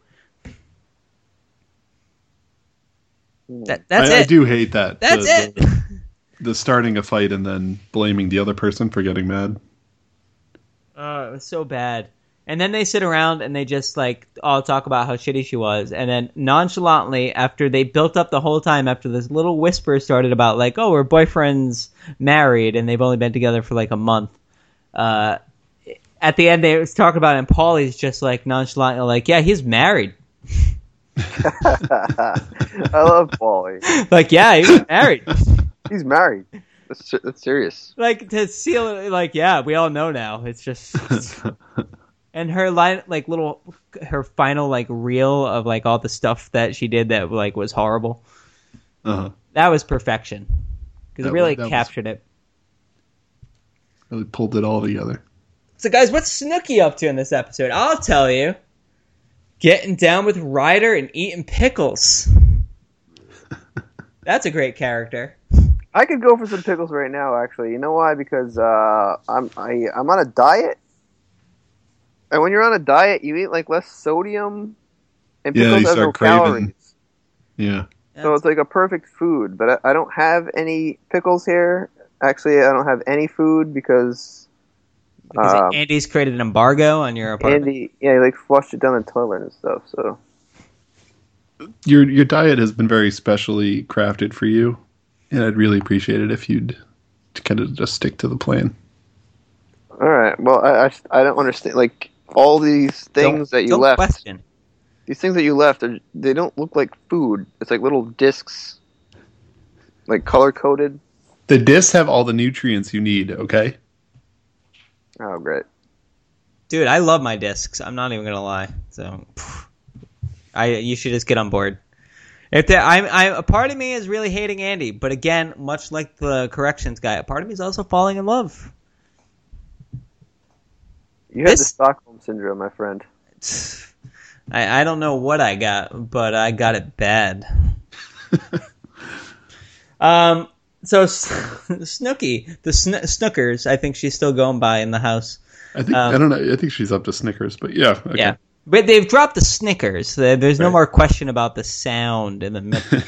That, that's I, it. I do hate that. That's the, it. The, the starting a fight and then blaming the other person for getting mad. Oh, it was so bad. And then they sit around and they just, like, all talk about how shitty she was. And then nonchalantly, after they built up the whole time, after this little whisper started about, like, oh, her boyfriend's married and they've only been together for, like, a month. Uh, at the end, they was talking about it, and Paulie's just, like, nonchalantly, like, yeah, he's married. I love Paulie. Like, yeah, he's married. He's married. That's, that's serious. Like, to seal it, like, yeah, we all know now. It's just... And her line, like little, her final like reel of like all the stuff that she did that like was horrible. Uh-huh. That was perfection because it That really was- that was- captured it. Really pulled it all together. So, guys, what's Snooki up to in this episode? I'll tell you. Getting down with Ryder and eating pickles. That's a great character. I could go for some pickles right now, actually. You know why? Because uh, I'm I, I'm on a diet. And when you're on a diet, you eat like less sodium. And Yeah, pickles you have no start craving. calories. Yeah. So it's like a perfect food. But I, I don't have any pickles here. Actually, I don't have any food because... Because um, Andy's created an embargo on your apartment. Andy, yeah, he like flushed it down the toilet and stuff. So Your your diet has been very specially crafted for you, and I'd really appreciate it if you'd kind of just stick to the plan. all right. Well, I, I, I don't understand. Like all these things Don't- that you don't left. question. These things that you left, are, they don't look like food. It's like little discs, like color coded. The discs have all the nutrients you need. Okay. Oh, great. Dude, I love my discs. I'm not even gonna lie. So, phew. I you should just get on board. If there, I'm, I a part of me is really hating Andy, but again, much like the corrections guy, a part of me is also falling in love. You had This- the Stockholm syndrome, my friend. I, I don't know what I got, but I got it bad. um. So Snooki, the sn- Snookers, I think she's still going by in the house. I think Um, I don't know. I think she's up to Snickers, but yeah. Okay. Yeah. But they've dropped the Snickers. There- There's no Right. more question about the sound in the middle.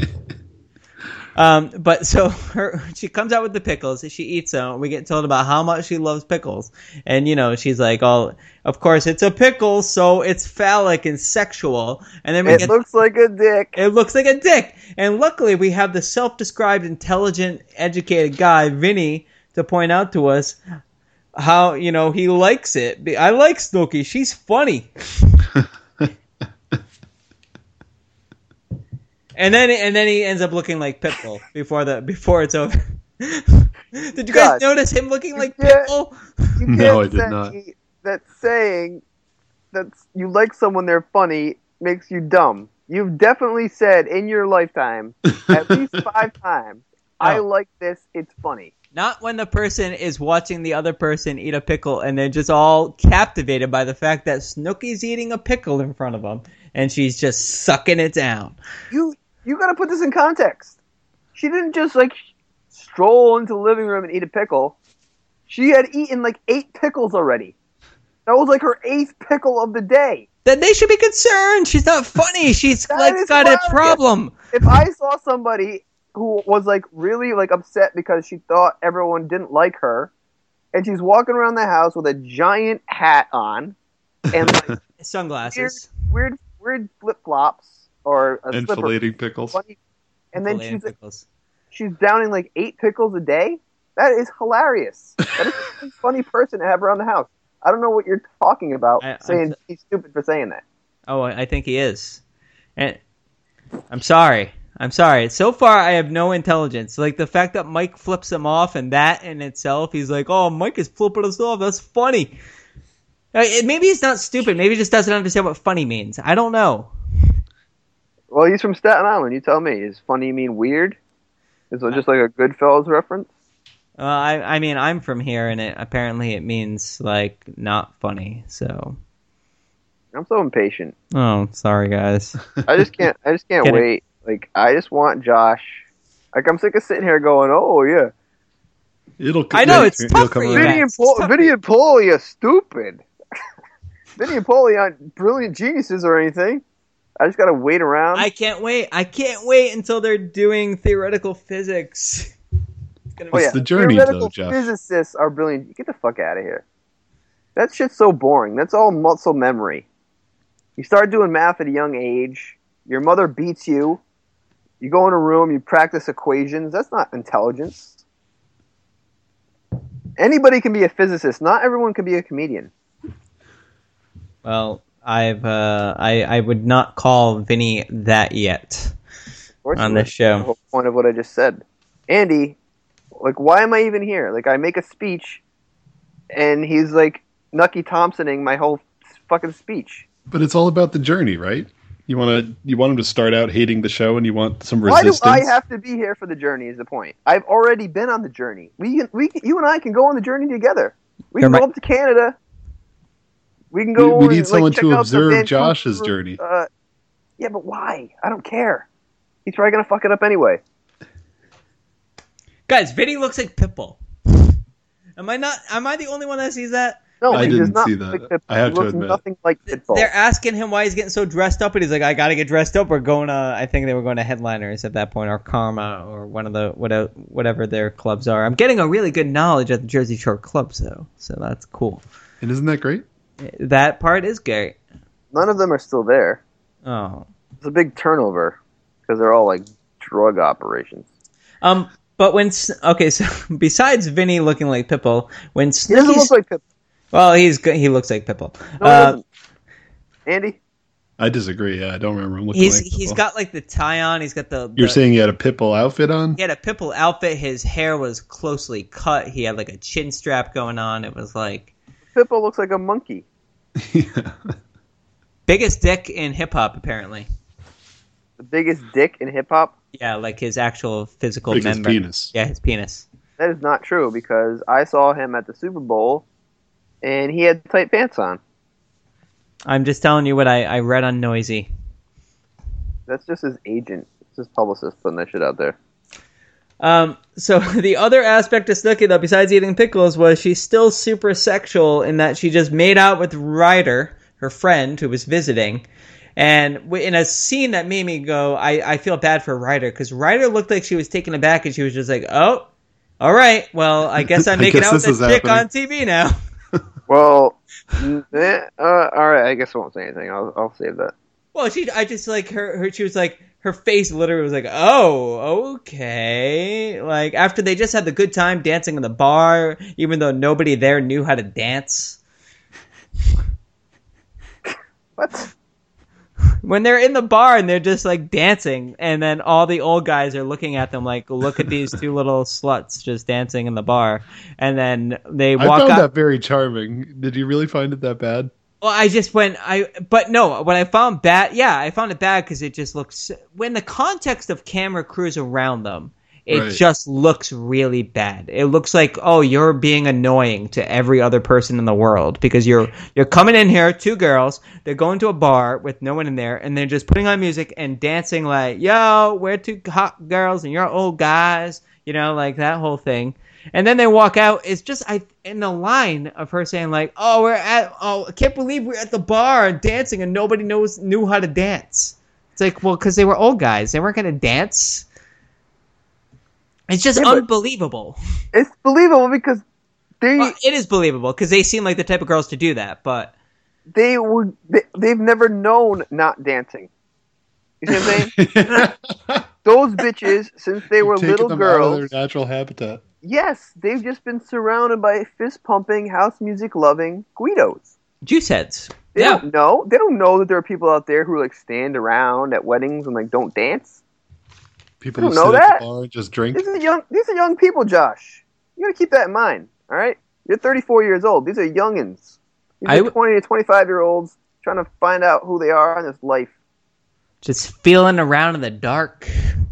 um, but so her, she comes out with the pickles. She eats them. We get told about how much she loves pickles. And, you know, she's like, oh, of course, it's a pickle, so it's phallic and sexual. And then we It get... looks like a dick. It looks like a dick. And luckily, we have the self-described intelligent, educated guy, Vinny, to point out to us how, you know, he likes it. I like Snooki. She's funny. and then and then he ends up looking like Pitbull before the before it's over. Did you guys God. notice him looking like Yeah. Pitbull? You No, can't I did say not. that saying that you like someone they're funny makes you dumb. You've definitely said in your lifetime at least five times, I No. like this, it's funny. Not when the person is watching the other person eat a pickle and they're just all captivated by the fact that Snooki's eating a pickle in front of them and she's just sucking it down. You you gotta put this in context. She didn't just like stroll into the living room and eat a pickle. She had eaten like eight pickles already. That was like her eighth pickle of the day. Then they should be concerned. She's not funny. She's That like is got hilarious. a problem. If I saw somebody who was like really like upset because she thought everyone didn't like her, and she's walking around the house with a giant hat on and like weird, Sunglasses. weird, weird flip flops or a And slipper, filleting pickles. funny, and then Filleting she's like, pickles. she's downing like eight pickles a day. That is hilarious. That is a funny person to have around the house. I don't know what you're talking about, I- I'm saying so- he's stupid for saying that. Oh, I I think he is. And I'm sorry. I'm sorry. So far, I have no intelligence. Like the fact that Mike flips him off, and that in itself, he's like, "Oh, Mike is flipping us off. That's funny." Like, it- maybe he's not stupid. Maybe he just doesn't understand what funny means. I don't know. Well, he's from Staten Island. You tell me. Is funny mean weird? Is it just like a Goodfellas reference? Uh, I I mean, I'm from here, and it apparently it means like not funny. So, I'm so impatient. oh, sorry, guys. I just can't. I just can't Get it. wait. Like I just want Josh. Like I'm sick of sitting here going, "Oh yeah, It'll. I know, yeah, it's it'll tough come for you around. guys. Vinny and It's Paul, tough Vinny for and Paul, you stupid. Vinny and Paul aren't brilliant geniuses or anything. I just gotta wait around. I can't wait. I can't wait until they're doing theoretical physics. It's gonna be oh yeah, the journey, theoretical though, Josh. physicists are brilliant. Get the fuck out of here. That shit's so boring. That's all muscle memory. You start doing math at a young age. Your mother beats you. You go in a room. You practice equations. That's not intelligence. Anybody can be a physicist. Not everyone can be a comedian. Well, I've uh, I I would not call Vinny that yet on this The show. whole point of what I just said. Andy, like, why am I even here? Like, I make a speech, and he's like Nucky Thompsoning my whole fucking speech. But it's all about the journey, right? You want to you want him to start out hating the show, and you want some Why do resistance. I have to be here for the journey? Is the point? I've already been on the journey. We, can, we, can, you and I can go on the journey together. We can go up to Canada. We can go. We, we need and, someone like, to check out the observe Vancouver, Josh's journey. Uh, yeah, but why? I don't care. He's probably gonna fuck it up anyway. Guys, Vinny looks like Pitbull. Am I not? Am I the only one that sees that? No, I he didn't does not see look that. like Pitbull. I have he to looks admit. nothing like Pitbull. They're asking him why he's getting so dressed up, and he's like, "I got to get dressed up." We're going to. I think they were going to Headliners at that point, or Karma, or one of the whatever whatever their clubs are. I'm getting a really good knowledge at the Jersey Shore clubs, though, so that's cool. And isn't that great? That part is great. None of them are still there. Oh, It's a big turnover because they're all like drug operations. um, but when okay, so besides Vinny looking like Pitbull, when He doesn't Snooki's, look like Pitbull. well, he's good- he looks like Pitbull. No, he Uh, doesn't. Andy? I disagree. Yeah, I don't remember him looking he's like he's Pitbull. got like the tie on. He's got the. You're the- saying he had a Pitbull outfit on? He had a Pitbull outfit. His hair was closely cut. He had like a chin strap going on. It was like Pitbull looks like a monkey. Yeah. biggest dick in hip hop, apparently. The biggest dick in hip hop? Yeah, like his actual physical Like his member. penis. Yeah, his penis. That is not true because I saw him at the Super Bowl and he had tight pants on. I'm just telling you what I, I read on Noisy. That's just his agent. It's his publicist putting that shit out there. Um, so the other aspect of Snooki, though, besides eating pickles, was she's still super sexual in that she just made out with Ryder, her friend who was visiting. And w- in a scene that made me go, I, I feel bad for Ryder, because Ryder looked like she was taken aback, and she was just like, oh, all right, well, I guess I'm I making guess out with this this is chick happening. on T V now. Well, eh, uh, all right. I guess I won't say anything. I'll, I'll save that. Well, she, I just like her, her, she was like, her face literally was like, oh, okay. Like, after they just had the good time dancing in the bar, even though nobody there knew how to dance. What? When they're in the bar and they're just like dancing, and then all the old guys are looking at them like, look at these two little sluts just dancing in the bar. And then they I walk found up. that very charming. Did you really find it that bad? Well, I just went, I, but no, what I found bad, yeah, I found it bad because it just looks, when the context of camera crews around them, it Right. just looks really bad. It looks like, oh, you're being annoying to every other person in the world because you're, you're coming in here, two girls, they're going to a bar with no one in there, and they're just putting on music and dancing like, yo, we're two hot girls and you're old guys, you know, like that whole thing. And then they walk out. It's just I in the line of her saying like, "Oh, we're at. Oh, I can't believe we're at the bar dancing and nobody knows knew how to dance." It's like, well, because they were old guys, they weren't going to dance. It's just Yeah, but- unbelievable. It's believable because they Well, it is believable because they seem like the type of girls to do that. But they were they, they've never known not dancing. You see what I'm saying? Those bitches, since they were Taking little them out of girls, their natural habitat. yes, they've just been surrounded by fist pumping, house music loving Guidos. juice heads. They Yeah. don't know. They don't know that there are people out there who like stand around at weddings and like don't dance. People You who don't sit know at that? the bar and just drink. These are young. These are young people, Josh. You gotta keep that in mind. All right, you're thirty-four years old. These are youngins. These I are w- twenty to twenty-five year olds trying to find out who they are in this life. Just feeling around in the dark.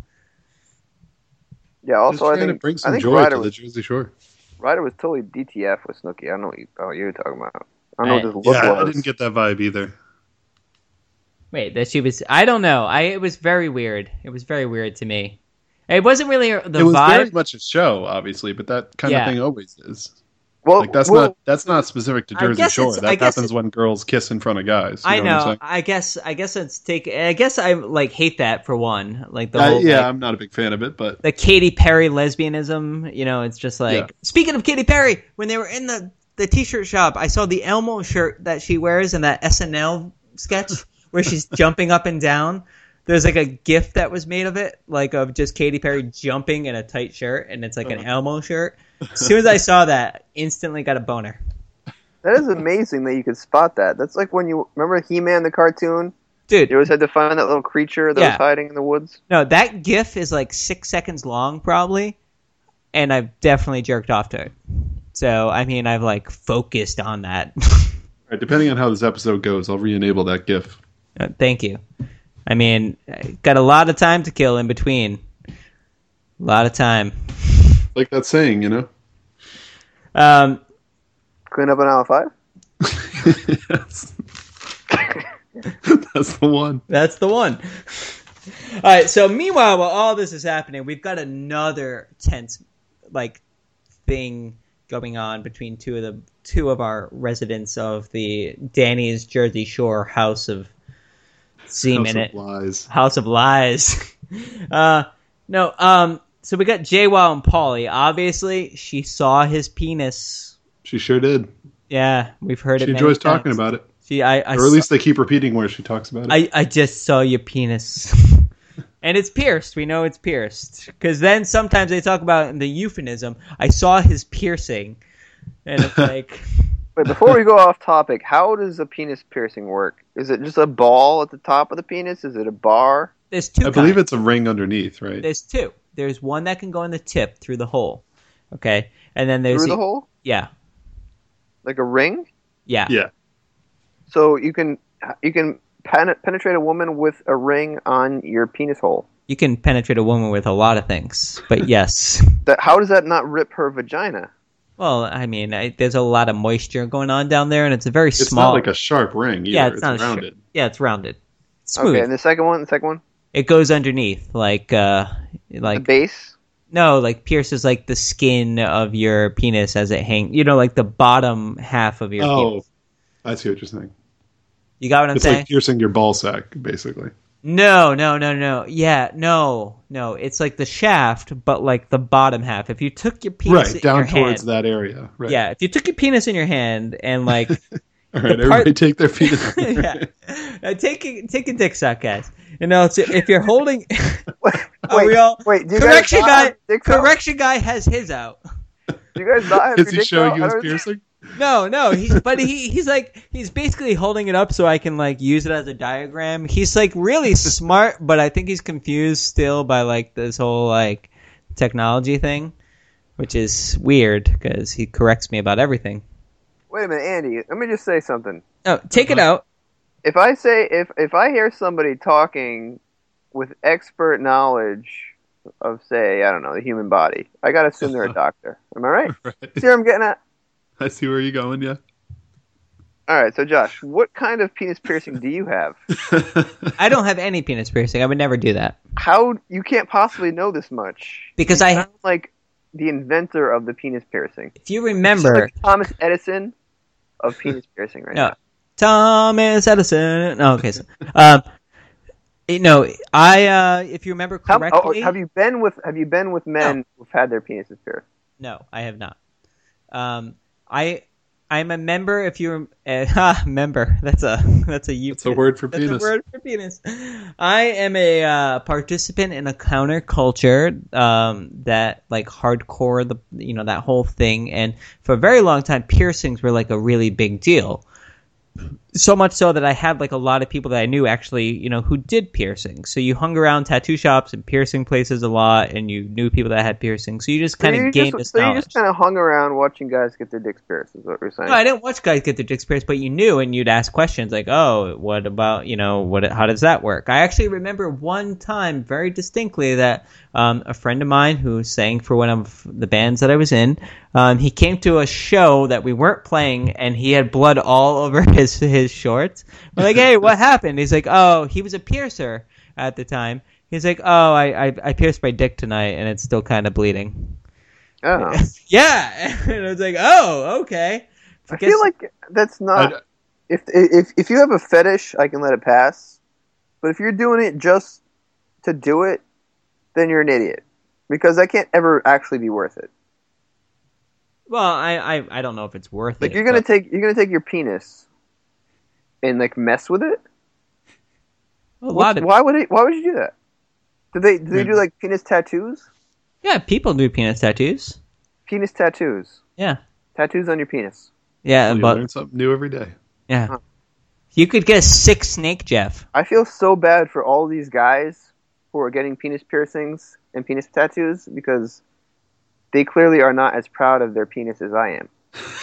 Yeah. Just Also, I trying think to bring I some think joy Ryder to the was Jersey Shore. Ryder was totally D T F with Snooki. I don't know what you, oh, you were talking about. I don't know I- what this look Yeah, I was. didn't get that vibe either. Wait, that she was. I don't know. I it was very weird. It was very weird to me. It wasn't really the it was vibe. very much a show, obviously, but that kind Yeah. of thing always is. Well, Like that's well, not that's not specific to I Jersey guess Shore. it's- That I guess happens it- when girls kiss in front of guys. You I know. know. What I'm saying? I guess. I guess it's take. I guess I like hate that for one. Like the Uh, whole. yeah, like, I'm not a big fan of it, but the Katy Perry lesbianism. You know, it's just like. Yeah. Speaking of Katy Perry, when they were in the the t-shirt shop, I saw the Elmo shirt that she wears in that S N L sketch where she's jumping up and down. There's like a GIF that was made of it, like of just Katy Perry jumping in a tight shirt, and it's like an Elmo shirt. As soon as I saw that, instantly got a boner. that is amazing that you could spot that. That's like when you remember He-Man the cartoon. Dude, You always had to find that little creature that Yeah. was hiding in the woods. no, that GIF is like six seconds long, probably, and I've definitely jerked off to it. So, I mean, I've like focused on that. right, depending on how this episode goes, I'll re-enable that GIF. Uh, Thank you. I mean, I got a lot of time to kill in between. A lot of time. Like that saying, you know. Um, Clean up on aisle five? Yes. That's the one. That's the one. All right. So meanwhile, while all this is happening, we've got another tense, like, thing going on between two of the two of our residents of the Danny's Jersey Shore House of Semen. House of Lies. House of Lies. uh, no. Um. So we got J-Wow and Paulie. Obviously, she saw his penis. She sure did. Yeah, we've heard she it. She enjoys times. talking about it. She, I, I or at least saw, they keep repeating where she talks about it. I, I just saw your penis. And it's pierced. We know it's pierced. Because then sometimes they talk about the euphemism. I saw his piercing. And it's like... Wait, before we go off topic, how does a penis piercing work? Is it just a ball at the top of the penis? Is it a bar? There's two I kinds. believe it's a ring underneath, right? There's two. There's one that can go in the tip through the hole. Okay? And then there's... Through the the, hole? Yeah. Like a ring? Yeah. Yeah. So you can you can pen- penetrate a woman with a ring on your penis hole. You can penetrate a woman with a lot of things, but yes. That how does that not rip her vagina? Well, I mean, I, there's a lot of moisture going on down there, and it's a very it's small. It's not like a sharp ring either. Yeah, it's, it's not rounded. A sh- yeah, it's rounded. It's smooth. Okay, and the second one, the second one, it goes underneath, like uh, like the base. No, like pierces like the skin of your penis as it hangs. You know, like the bottom half of your oh, penis. I see what you're saying. You got what I'm it's saying? It's like piercing your ball sack, basically. No, no, no, no. Yeah, no, no. It's like the shaft, but like the bottom half. If you took your penis right in down your towards hand, that area, right? Yeah, if you took your penis in your hand and like, all right, part, everybody take their penis. yeah, uh, take a, take a dick suck, guys. You know, so if you're holding, wait, are we all wait, do you correction guys guy? Correction guy has his out. Do you guys not have Is your he dick showing out? you his I don't- piercing? No, no, he's but he he's like he's basically holding it up so I can like use it as a diagram. He's like really smart, but I think he's confused still by like this whole like technology thing, which is weird because he corrects me about everything. Wait a minute, Andy. Let me just say something. Oh, take it out. If I say if if I hear somebody talking with expert knowledge of, say, I don't know, the human body, I gotta assume they're a doctor. Am I right? Right. See what I'm getting at? I see where you're going, yeah. All right, so Josh, what kind of penis piercing do you have? I don't have any penis piercing. I would never do that. How you can't possibly know this much? Because you I sound like the inventor of the penis piercing. If you remember, like Thomas Edison of penis piercing, right no, now. Thomas Edison. No, okay, so, um, you know, I uh, if you remember How, correctly, oh, have you been with Have you been with men No. who've had their penises pierced? No, I have not. Um, I I'm a member. If you're uh, member, that's a that's a That's a word for that's penis. a word for penis. I am a uh, participant in a counterculture um, that like hardcore the you know that whole thing, and for a very long time, piercings were like a really big deal. So much so that I had like a lot of people that I knew actually, you know, who did piercing. So you hung around tattoo shops and piercing places a lot, and you knew people that had piercing. So you just kind so of you gained just, this So knowledge. you just kind of hung around watching guys get their dicks pierced, is what you're saying? No, I didn't watch guys get their dicks pierced, but you knew, and you'd ask questions like, "Oh, what about you know what? How does that work?" I actually remember one time very distinctly that um, a friend of mine who sang for one of the bands that I was in, um, he came to a show that we weren't playing, and he had blood all over his his shorts. We're like, "Hey, what happened?" He's like, "Oh, he was a piercer at the time." He's like, "Oh, I I, I pierced my dick tonight, and it's still kind of bleeding." Oh. Yeah, and I was like, "Oh, okay." I feel like that's not. I- If if if you have a fetish, I can let it pass. But if you're doing it just to do it, then you're an idiot, because that can't ever actually be worth it. Well, I, I, I don't know if it's worth Like it. you're gonna but- take you're gonna take your penis and like mess with it. a lot of Why would it? Why would you do that? Do they do they do like penis tattoos? yeah, people do penis tattoos. Penis tattoos. Yeah, Tattoos on your penis. yeah, You but learn something new every day. yeah, you could get a sick snake, Jeff. I feel so bad for all these guys who are getting penis piercings and penis tattoos because they clearly are not as proud of their penis as I am.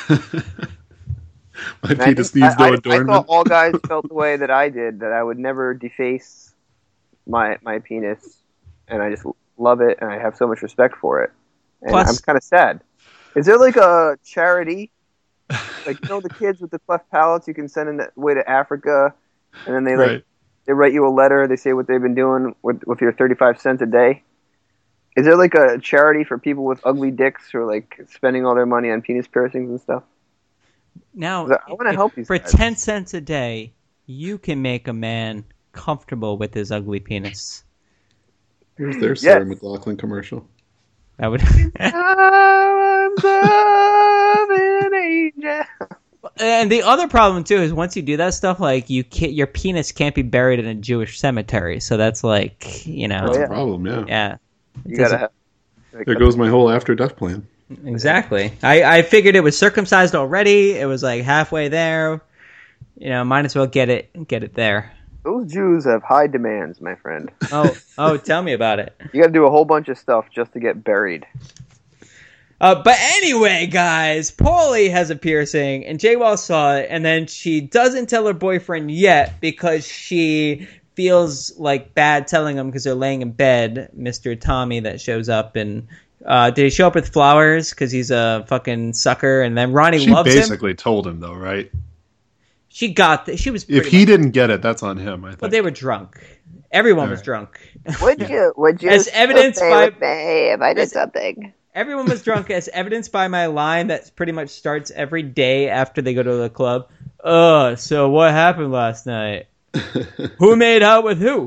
My And I penis think- needs I, no I, I adornment. thought all guys felt the way that I did, that I would never deface my my penis, and I just love it, and I have so much respect for it. And Plus- I'm kind of sad. Is there like a charity like you know the kids with the cleft palates you can send in that way to Africa, and then they like Right. they write you a letter. They say what they've been doing with with your thirty-five cents a day. Is there like a charity for people with ugly dicks who are like spending all their money on penis piercings and stuff? Now, I want to help these for guys. ten cents a day, you can make a man comfortable with his ugly penis. Here's their Sarah Yes. McLaughlin commercial. That would. Arms of an angel. And the other problem too is once you do that stuff, like you can't, your penis can't be buried in a Jewish cemetery. So that's like, you know, That's yeah. a problem, yeah. yeah, You gotta have. Like, There goes my whole after death plan. exactly. I, I figured it was circumcised already. It was like halfway there. You know, might as well get it, get it there. Those Jews have high demands, my friend. Oh, oh, tell me about it. You got to do a whole bunch of stuff just to get buried. Uh, but anyway, guys, Paulie has a piercing, and JWoww saw it, and then she doesn't tell her boyfriend yet because she feels like bad telling him because they're laying in bed. Mister Tommy that shows up, and uh, did he show up with flowers because he's a fucking sucker? And then Ronnie She loves him. basically told him, though, right? She got th- she was. If pretty he much- didn't get it, that's on him, I think. well, they were drunk. Everyone All was right. drunk. Would you? Would you? As evidenced stay by- with me if I did as- something. Everyone was drunk, as evidenced by my line that pretty much starts every day after they go to the club. Uh, so what happened last night? Who made out with who?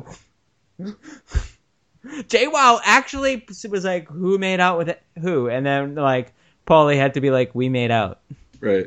JWoww actually was like, who made out with who? And then, like, Paulie had to be like, we made out. Right.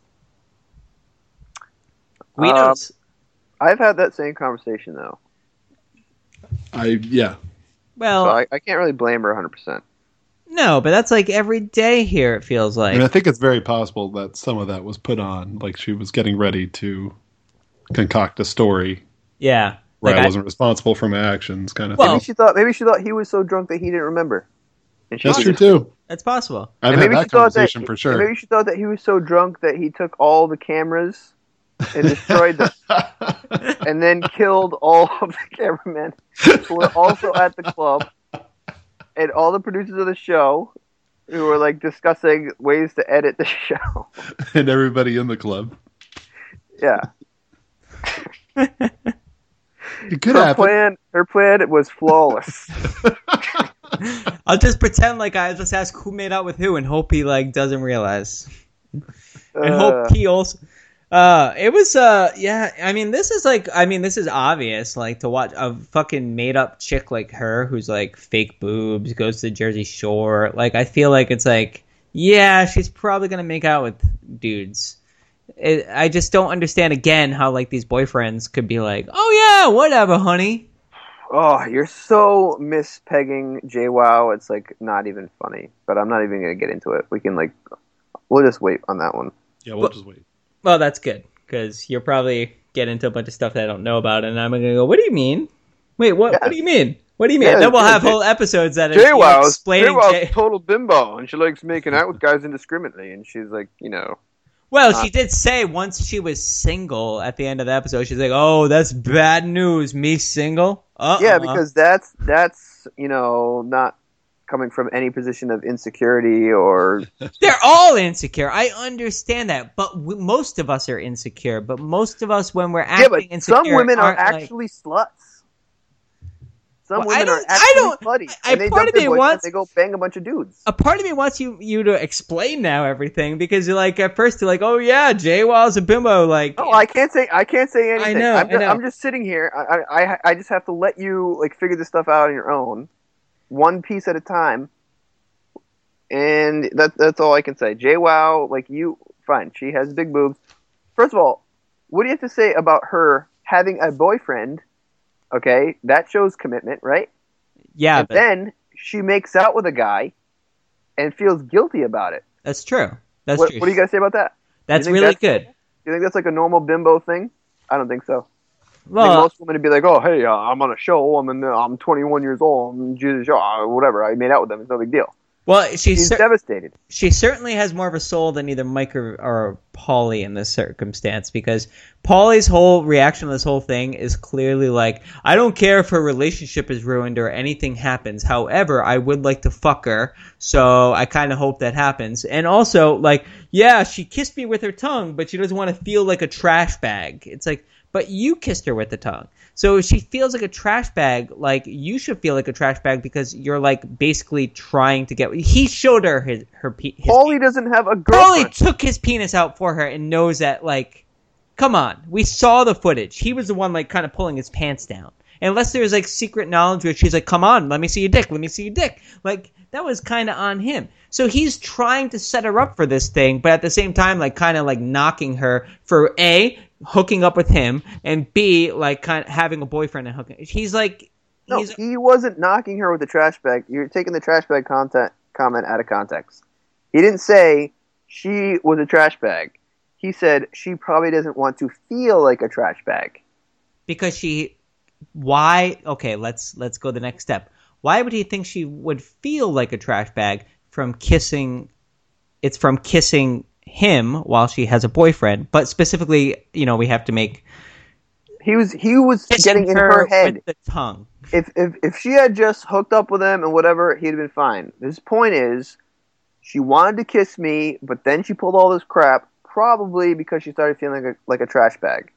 We Um, know. I've had that same conversation though, I, yeah. Well, so I, I can't really blame her one hundred percent. no, but that's like every day here, it feels I like. mean, I think it's very possible that some of that was put on, like she was getting ready to concoct a story yeah. where Like I I- wasn't responsible for my actions, kind of Well- Maybe she thought maybe she thought he was so drunk that he didn't remember. And she thing. That's true, just- too. That's possible. I've and had maybe that she thought that conversation for and sure. maybe she thought that he was so drunk that he took all the cameras and destroyed them, and then killed all of the cameramen who were also at the club, and all the producers of the show who were like discussing ways to edit the show. And everybody in the club. Yeah, It could her happen. plan. Her plan was flawless. I'll just pretend like I just ask who made out with who and hope he like doesn't realize. And Uh, hope he also uh it was uh yeah, I mean this is like I mean this is obvious, like to watch a fucking made up chick like her who's like fake boobs, goes to the Jersey Shore. Like I feel like it's like yeah, she's probably gonna make out with dudes. It, I just don't understand again how like these boyfriends could be like, oh yeah, whatever, honey. Oh, you're so mispegging JWoww. It's like not even funny. But I'm not even gonna get into it. We can like, we'll just wait on that one. Yeah, we'll just wait. Well, that's good, because you'll probably get into a bunch of stuff that I don't know about, and I'm going to go, what do you mean? Wait, what Yeah. What do you mean? What do you mean? Yeah, then we'll yeah, have J- whole episodes that are you know, JWoww's explaining... JWoww's J- total bimbo, and she likes making out with guys indiscriminately, and she's like, you know, well, uh, she did say once she was single at the end of the episode, she's like, oh, that's bad news, me single? Uh-uh. yeah, because that's that's you know not coming from any position of insecurity or They're all insecure. I understand that, but w- most of us are insecure. But most of us, when we're yeah, acting but insecure, some women are aren't, like- actually sluts. Some Well, I women are don't- I actually don't- slutty, I- and they part dump of their me boyfriend, wants- they go bang a bunch of dudes. A part of me wants you you to explain now everything, because you're like at first you're like, oh yeah, JWoww's a bimbo, like No, I can't say I can't say anything. know, I'm, I just, know. I'm just sitting here. I, I I just have to let you like figure this stuff out on your own, one piece at a time. And that that's all I can say. JWoww, like you, fine. She has big boobs. First of all, what do you have to say about her having a boyfriend? Okay, that shows commitment, right? yeah, and but then she makes out with a guy and feels guilty about it. that's true. That's What, true. what do you guys say about that? That's think really that's- good. Do you think that's like a normal bimbo thing? I don't think so. I think Well, most women would be like, "Oh, hey, uh, I'm on a show. I'm in, the, I'm twenty-one years old. I'm Jesus, uh, whatever. I made out with them. It's no big deal." Well, she's, she's cer- devastated. She certainly has more of a soul than either Mike or, or Paulie in this circumstance, because Paulie's whole reaction to this whole thing is clearly like, I don't care if her relationship is ruined or anything happens. However, I would like to fuck her, so I kind of hope that happens. And also, like, yeah, she kissed me with her tongue, but she doesn't want to feel like a trash bag. It's like, but you kissed her with the tongue. So if she feels like a trash bag, like, you should feel like a trash bag because you're, like, basically trying to get... He showed her his... her his Paulie penis. doesn't have a girlfriend. Paulie took his penis out for her and knows that, like, come on. We saw the footage. He was the one, like, kind of pulling his pants down. Unless there was, like, secret knowledge where she's like, come on, let me see your dick, let me see your dick. Like, that was kind of on him. So he's trying to set her up for this thing, but at the same time, like, kind of, like, knocking her for, A... hooking up with him, and B, like, kind of having a boyfriend and hooking. He's like, no, he's, he wasn't knocking her with the trash bag. You're taking the trash bag content comment out of context. He didn't say she was a trash bag. He said she probably doesn't want to feel like a trash bag because she. Why? Okay, let's let's go the next step. Why would he think she would feel like a trash bag from kissing? It's from kissing him while she has a boyfriend, but specifically, you know, we have to make. He was he was getting in her, her head with the tongue. If if if she had just hooked up with him and whatever, he'd have been fine. His point is, she wanted to kiss me, but then she pulled all this crap, probably because she started feeling like a, like a trash bag,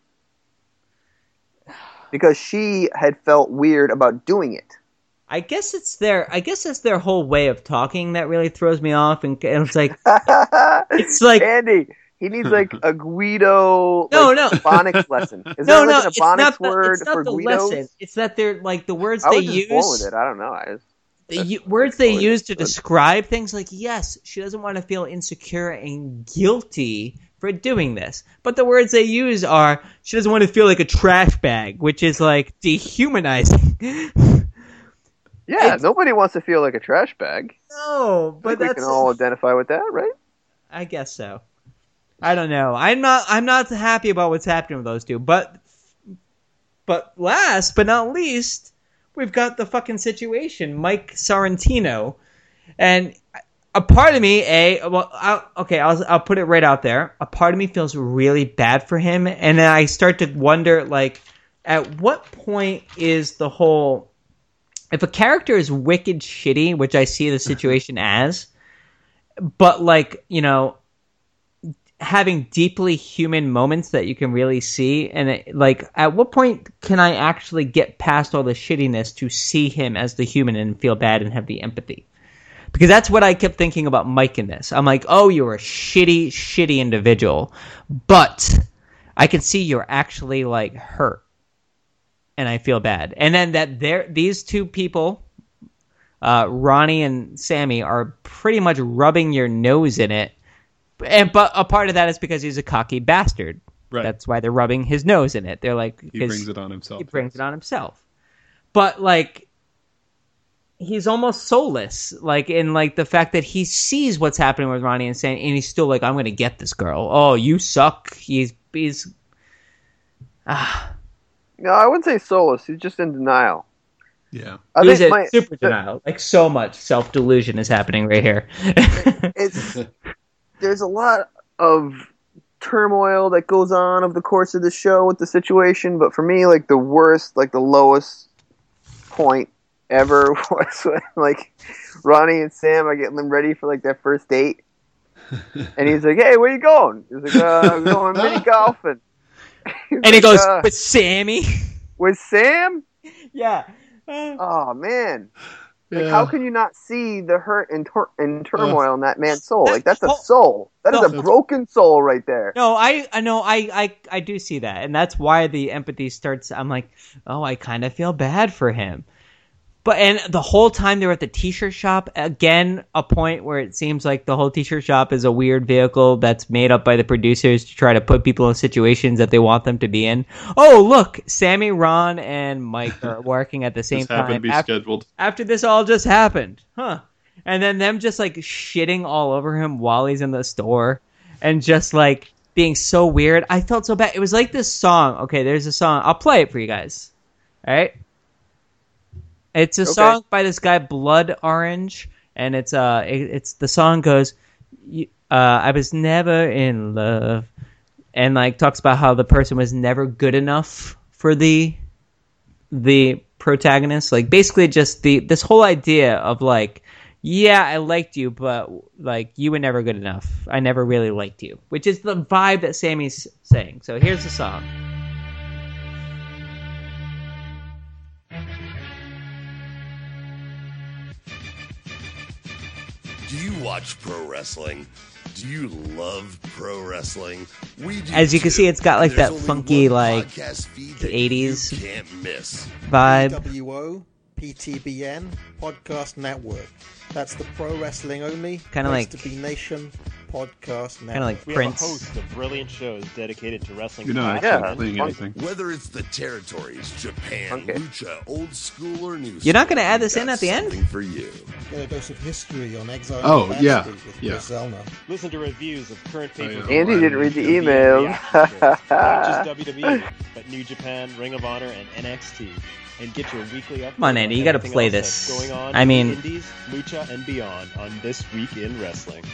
because she had felt weird about doing it. I guess it's their. I guess it's their whole way of talking that really throws me off, and, and it's like, it's like Andy. He needs like a Guido. No, like, no. phonics lesson. Is no, there no, like an it's phonics not the, word it's not for the Guidos? lesson. It's that they're like the words I they was just use. born with it. I don't know. I just, the u- words they use to describe things, like, yes, she doesn't want to feel insecure and guilty for doing this, but the words they use are she doesn't want to feel like a trash bag, which is like dehumanizing. Yeah, It's, nobody wants to feel like a trash bag. No, but I think that's, we can all identify with that, right? I guess so. I don't know. I'm not. I'm not happy about what's happening with those two. But, but last but not least, we've got the fucking situation, Mike Sorrentino, and a part of me, a well, I'll, okay, I'll I'll put it right out there. A part of me feels really bad for him, and then I start to wonder, like, at what point is the whole. If a character is wicked shitty, which I see the situation as, but, like, you know, having deeply human moments that you can really see, and it, like, at what point can I actually get past all the shittiness to see him as the human and feel bad and have the empathy? Because that's what I kept thinking about Mike in this. I'm like, oh, you're a shitty, shitty individual, but I can see you're actually, like, hurt. And I feel bad. And then that they're, these two people, uh, Ronnie and Sammy, are pretty much rubbing your nose in it. And but a part of that is because he's a cocky bastard. Right. That's why they're rubbing his nose in it. They're like, he brings it on himself. He brings it on himself. But, like, he's almost soulless. Like, in, like, the fact that he sees what's happening with Ronnie and Sammy, and he's still like, I'm going to get this girl. Oh, you suck. He's he's ah. No, I wouldn't say soulless. He's just in denial. Yeah. I He's think in my, super denial. Like, so much self-delusion is happening right here. it's there's a lot of turmoil that goes on over the course of the show with the situation, but for me, like, the worst, like, the lowest point ever was when, like, Ronnie and Sam are getting them ready for, like, their first date. And he's like, hey, where you going? He's like, uh, I'm going mini golfing. And he like, goes, uh, with Sammy? With Sam? Yeah. Uh, oh, man. Like, yeah. how can you not see the hurt and, tur- and turmoil uh, in that man's soul? That, Like, that's a oh, soul. That no, is a broken soul right there. No, I, I know, I, I, I do see that. And that's why the empathy starts. I'm like, oh, I kind of feel bad for him. But, and the whole time they were at the t-shirt shop, again, a point where it seems like the whole t-shirt shop is a weird vehicle that's made up by the producers to try to put people in situations that they want them to be in. Oh, look, Sammy, Ron, and Mike are working at the same this happened time. to be after, scheduled. after this all just happened. Huh. And then them just, like, shitting all over him while he's in the store. And just, like, being so weird. I felt so bad. It was like this song. Okay, there's a song. I'll play it for you guys. All right? It's a Okay. song by this guy, Blood Orange, and it's uh, it, it's the song goes, uh, I was never in love, and like talks about how the person was never good enough for the the protagonist. Like basically just the this whole idea of like, yeah, I liked you, but like you were never good enough. I never really liked you, which is the vibe that Sammy's saying. So here's the song. Do you watch pro wrestling? Do you love pro wrestling? We do. As you can too. see, it's got like There's that only funky one like podcast feed that eighties you can't miss. vibe. W O P T B N Podcast Network. That's the pro wrestling only. Kinda Place like- to be Nation Podcast Network. Kinda like We Prince. have a host of brilliant shows dedicated to wrestling. You're not past actually and playing present. anything. Whether it's the territories, Japan, Okay. lucha, old school, or new. You're not school, gonna add we've this in got at the end? something for you. Get a dose of history on Exile. Oh, on Bad yeah, Street with yeah. Chris Zellner. Listen to reviews of current Oh, yeah. pay-per-views. Andy didn't read the W W E emails. reaction shows. Not just W W E, but New Japan, Ring of Honor, and N X T. And get your weekly update. Come on, Andy, you gotta everything play else this. that's Going on I in the mean- Indies, lucha, and beyond on This Week in Wrestling.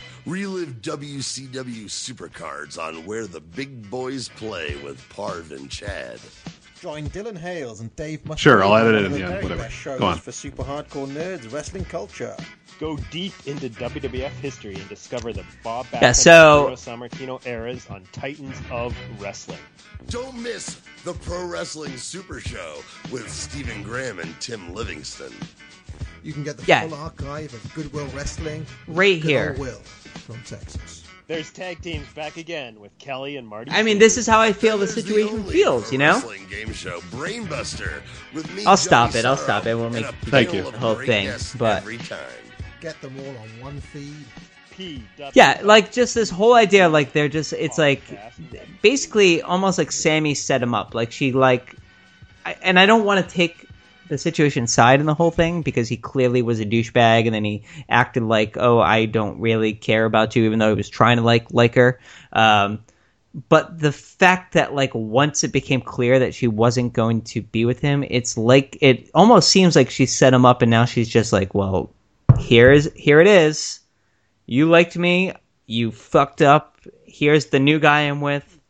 Relive W C W Supercards on Where the Big Boys Play with Parv and Chad. Join Dylan Hales and Dave Mustaine. Sure, I'll add it on in, one of the yeah, very whatever. best shows Go on. for super hardcore nerds, wrestling culture. Go deep into W W F history and discover the Bob Backlund Yeah, so- and Bruno Sammartino eras on Titans of Wrestling. Don't miss the Pro Wrestling Super Show with Stephen Graham and Tim Livingston. You can get the Yeah. full archive of Goodwill Wrestling. with Right good here. old Will from Texas. There's tag teams back again with Kelly and Marty. I mean, this is how I feel the There's the situation only feels, pro you know? Wrestling game show, Brainbuster, with me, I'll stop Joey it, I'll Sorrow, stop it, we'll make and a you Thank panel you. of the whole great thing, guests but- every time. Get them all on one feed. P. Yeah, like just this whole idea, like they're just, it's like basically almost like Sammy set him up. Like she like, I, and I don't want to take the situation side in the whole thing because he clearly was a douchebag and then he acted like, oh, I don't really care about you, even though he was trying to like like her. Um, but the fact that like once it became clear that she wasn't going to be with him, it's like it almost seems like she set him up and now she's just like, well, here's here it is. You liked me. You fucked up. Here's the new guy I'm with.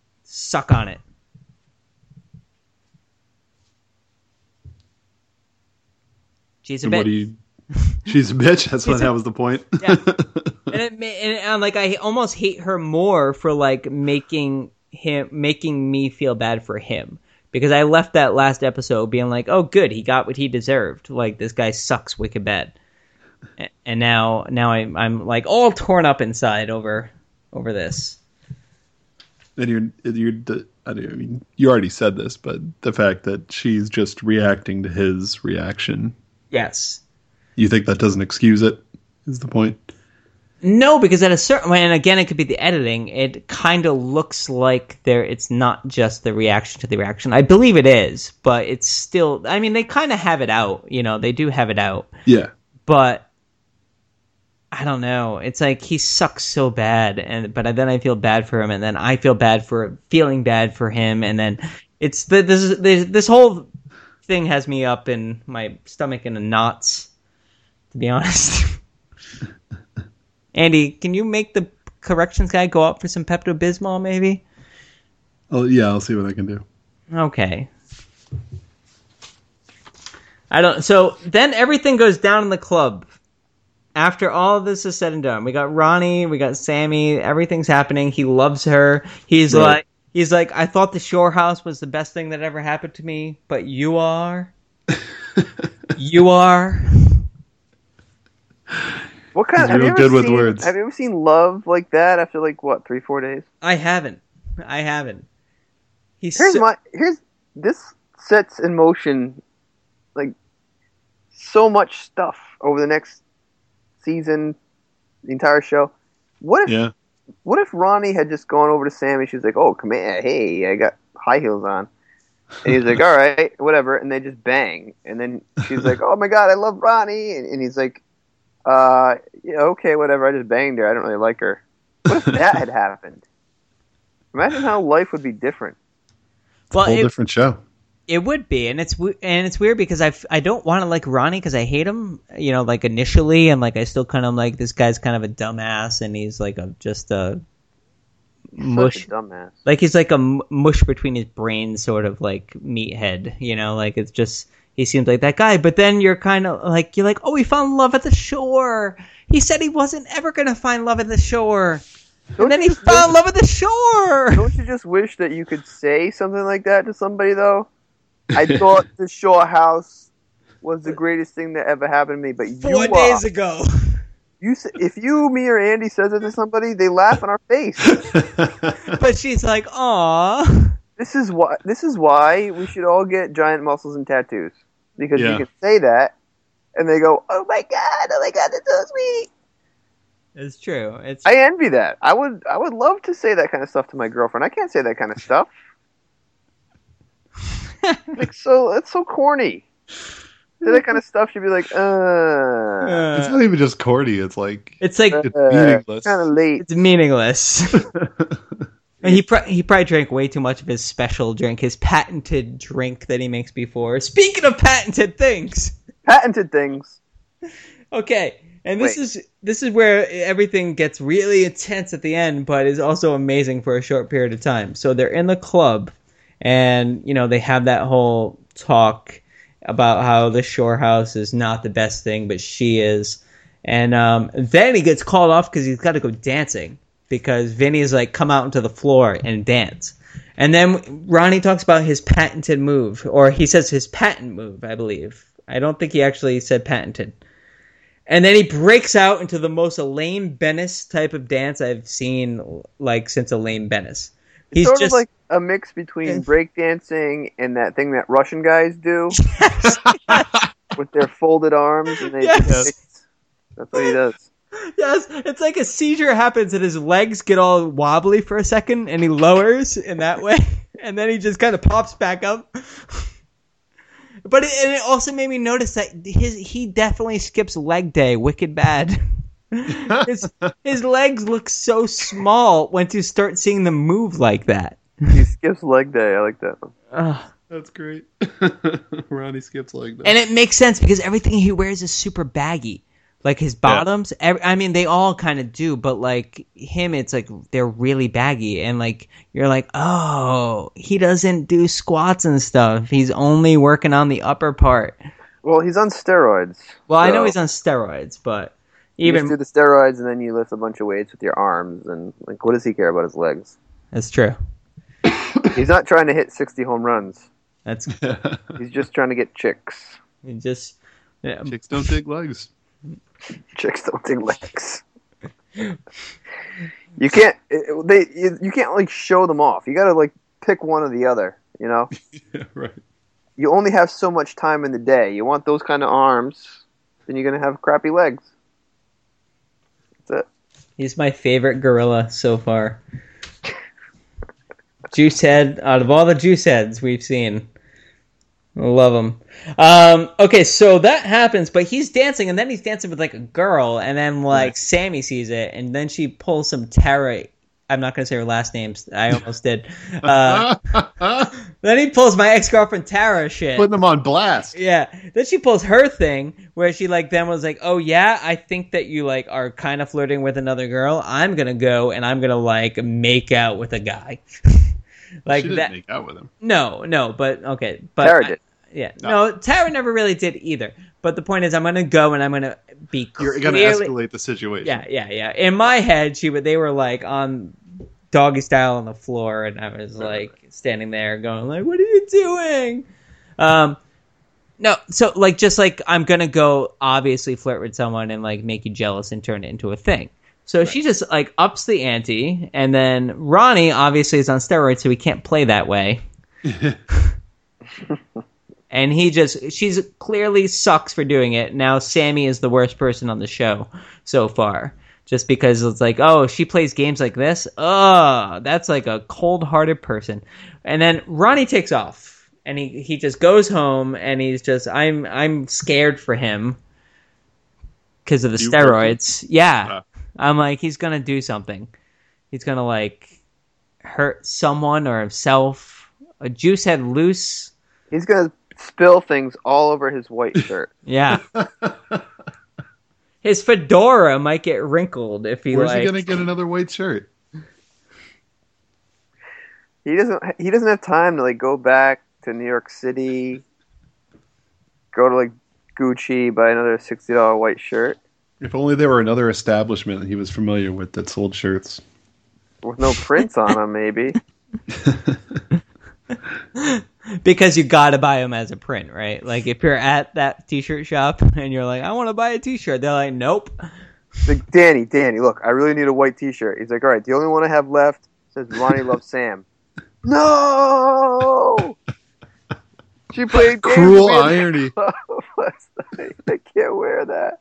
Suck on it. She's a And what do bitch. you? She's a bitch. That's what She's a- that was the point. Yeah. and, it, ma- and, and like I almost hate her more for like making him making me feel bad for him because I left that last episode being like, oh, good, he got what he deserved. Like this guy sucks wicked bad. A- And now, now I'm, I'm like all torn up inside over, over this. And you're, you're, I don't- I mean, you already said this, but the fact that she's just reacting to his reaction, Yes. you think that doesn't excuse it? Is the point? No, because at a certain point, and again, it could be the editing. It kind of looks like there. It's not just the reaction to the reaction. I believe it is, but it's still. I mean, they kind of have it out. You know, they do have it out. Yeah. But I don't know. It's like he sucks so bad, and but then I feel bad for him, and then I feel bad for feeling bad for him, and then it's the this is this, this whole thing has me up in my stomach in the knots. To be honest. Andy, can you make the corrections guy go up for some Pepto-Bismol, maybe? Oh yeah, I'll see what I can do. Okay. I don't. So then everything goes down in the club. After all of this is said and done, we got Ronnie, we got Sammy. Everything's happening. He loves her. He's Right. like, he's like, I thought the Shore House was the best thing that ever happened to me, but you are. You are. What kind? He's Have you real ever good with seen, words. Have you ever seen love like that after like what three four days? I haven't. I haven't. He's Here's so- my here's this sets in motion like so much stuff over the next season, the entire show. What if Yeah. what if Ronnie had just gone over to Sammy? She's like, "Oh, come here, hey, I got high heels on," and he's like, "All right, whatever," and they just bang, and then she's like, "Oh my god, I love Ronnie," and, and he's like, "Uh, yeah, okay, whatever. I just banged her. I don't really like her." What if that had happened? Imagine how life would be different. Well, Whole it- different show. It would be, and it's and it's weird because I I don't want to like Ronnie because I hate him, you know, like initially, and like I still kind of like this guy's kind of a dumbass, and he's like a just a mush, Such a dumbass. like he's like a m- mush between his brains, sort of like meathead, you know, like it's just he seems like that guy. But then you're kind of like you're like, oh, he found love at the shore. He said he wasn't ever gonna find love at the shore. Don't and then you he just found wish- love at the shore. Don't you just wish that you could say something like that to somebody, though? I thought the Shore House was the greatest thing that ever happened to me, but you Four are. days ago. You, s- if you, me, or Andy says it to somebody, they laugh in our face. But she's like, aw. This is why. This is why we should all get giant muscles and tattoos, because Yeah. you can say that, and they go, "Oh my god! Oh my god! That's so sweet." It's true. It's I envy that. I would. I would love to say that kind of stuff to my girlfriend. I can't say that kind of stuff. Like so, it's so corny. Say that kind of stuff. She'd be like, "Uh." It's not even just corny. It's like It's like it's meaningless. Kind of late. It's meaningless. And he pro- he probably drank way too much of his special drink, his patented drink that he makes before. Speaking of patented things, patented things. Okay, and this Wait. is this is where everything gets really intense at the end, but is also amazing for a short period of time. So they're in the club, and you know they have that whole talk about how the Shore House is not the best thing, but she is. And um, then he gets called off because he's got to go dancing. Because Vinny's like, come out into the floor and dance. And then Ronnie talks about his patented move. Or he says his patent move, I believe. I don't think he actually said patented. And then he breaks out into the most Elaine Bennis type of dance I've seen like since Elaine Bennis. He's It's sort just of like a mix between breakdancing and that thing that Russian guys do. With their folded arms. And they Yes. That's what he does. Yes, it's like a seizure happens and his legs get all wobbly for a second and he lowers in that way and then he just kind of pops back up. But it, and it also made me notice that his he definitely skips leg day wicked bad. his, his legs look so small once you start seeing them move like that. He skips leg day. I like that one. Ugh. That's great. Ronnie skips like that. And it makes sense because everything he wears is super baggy. Like his bottoms, yeah. every, I mean, they all kind of do, but like him, it's like they're really baggy. And like, you're like, oh, he doesn't do squats and stuff. He's only working on the upper part. Well, he's on steroids. Well, so I know he's on steroids, but even. You just do the steroids and then you lift a bunch of weights with your arms. And like, what does he care about his legs? That's true. He's not trying to hit sixty home runs. That's. He's just trying to get chicks. He just. Yeah. Chicks don't dig legs. Chicks don't dig legs. You can't. It, they. You, you can't like show them off. You got to like pick one or the other. You know. Yeah, right. You only have so much time in the day. You want those kind of arms, then you're gonna have crappy legs. That's it. He's my favorite gorilla so far. Juicehead, out of all the Juiceheads we've seen. I love him. Um, okay, so that happens, but he's dancing, and then he's dancing with like a girl, and then like right. Sammy sees it, and then she pulls some Tara. I'm not going to say her last name. I almost did. Uh, then he pulls my ex-girlfriend Tara shit. Putting them on blast. Yeah. Then she pulls her thing where she like then was like, oh yeah, I think that you like are kind of flirting with another girl. I'm going to go and I'm going to like make out with a guy. Like she didn't that. make out with him. No, no, but okay. But Tara did. I, yeah. No. no, Tara never really did either. But the point is I'm going to go and I'm going to be You're clearly... going to escalate the situation. Yeah, yeah, yeah. In my head, she would. They were like on doggy style on the floor, and I was like standing there going like, what are you doing? Um, no, so like just like I'm going to go obviously flirt with someone and like make you jealous and turn it into a thing. So right. She just like ups the ante, and then Ronnie obviously is on steroids, so he can't play that way. And he just, she's clearly sucks for doing it. Now Sammy is the worst person on the show so far. Just because it's like, oh, she plays games like this? Oh, that's like a cold-hearted person. And then Ronnie takes off. And he, he just goes home, and he's just, I'm I'm scared for him. Because of the you steroids. Yeah. Uh. I'm like, he's going to do something. He's going to, like, hurt someone or himself. A juice head loose. He's gonna spill things all over his white shirt. Yeah. His fedora might get wrinkled if he. Where's like... he gonna get another white shirt? He doesn't. He doesn't have time to like go back to New York City, go to like Gucci, buy another sixty dollar white shirt. If only there were another establishment he was familiar with that sold shirts with no prints on them, maybe. Because you gotta buy them as a print, right? Like if you're at that t-shirt shop and you're like, I want to buy a t-shirt, they're like, nope. Like, Danny, Danny, look, I really need a white t-shirt. He's like, all right, the only one I have left says Ronnie loves Sam. No! She played games Cruel with me irony. last night. I can't wear that.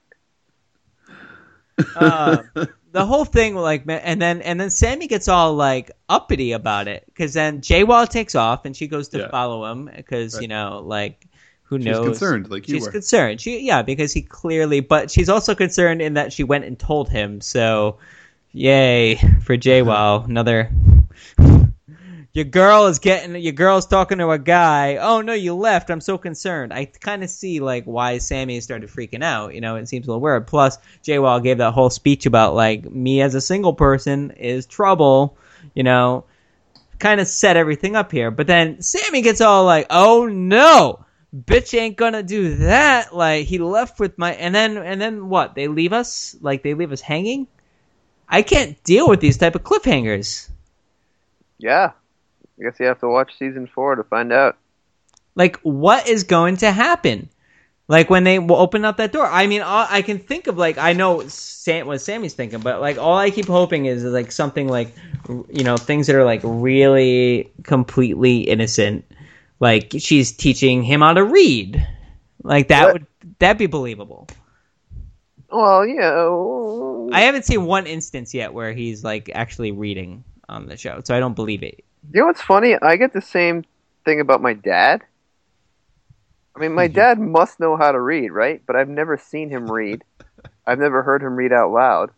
Uh, the whole thing, like, and then and then Sammy gets all like uppity about it because then J-Wall takes off and she goes to Yeah. follow him because Right. you know, like, who She's knows? concerned, like you she's were. concerned. She yeah, because he clearly, but she's also concerned in that she went and told him. So, yay for J-Wall, another. Your girl is getting. Your girl's talking to a guy. Oh no, you left. I'm so concerned. I kind of see like why Sammy started freaking out. You know, it seems a little weird. Plus, J-Wall gave that whole speech about like me as a single person is trouble. You know, kind of set everything up here. But then Sammy gets all like, "Oh no, bitch ain't gonna do that." Like he left with my. And then and then what? They leave us like they leave us hanging. I can't deal with these type of cliffhangers. Yeah. I guess you have to watch season four to find out. Like, what is going to happen? Like, when they will open up that door. I mean, all, I can think of, like, I know Sam, what Sammy's thinking, but, like, all I keep hoping is, is, like, something like, you know, things that are, like, really completely innocent. Like, she's teaching him how to read. Like, that What? would, that'd be believable. Well, yeah. I haven't seen one instance yet where he's, like, actually reading on the show, so I don't believe it. You know what's funny? I get the same thing about my dad. I mean, my dad must know how to read, right? But I've never seen him read. I've never heard him read out loud.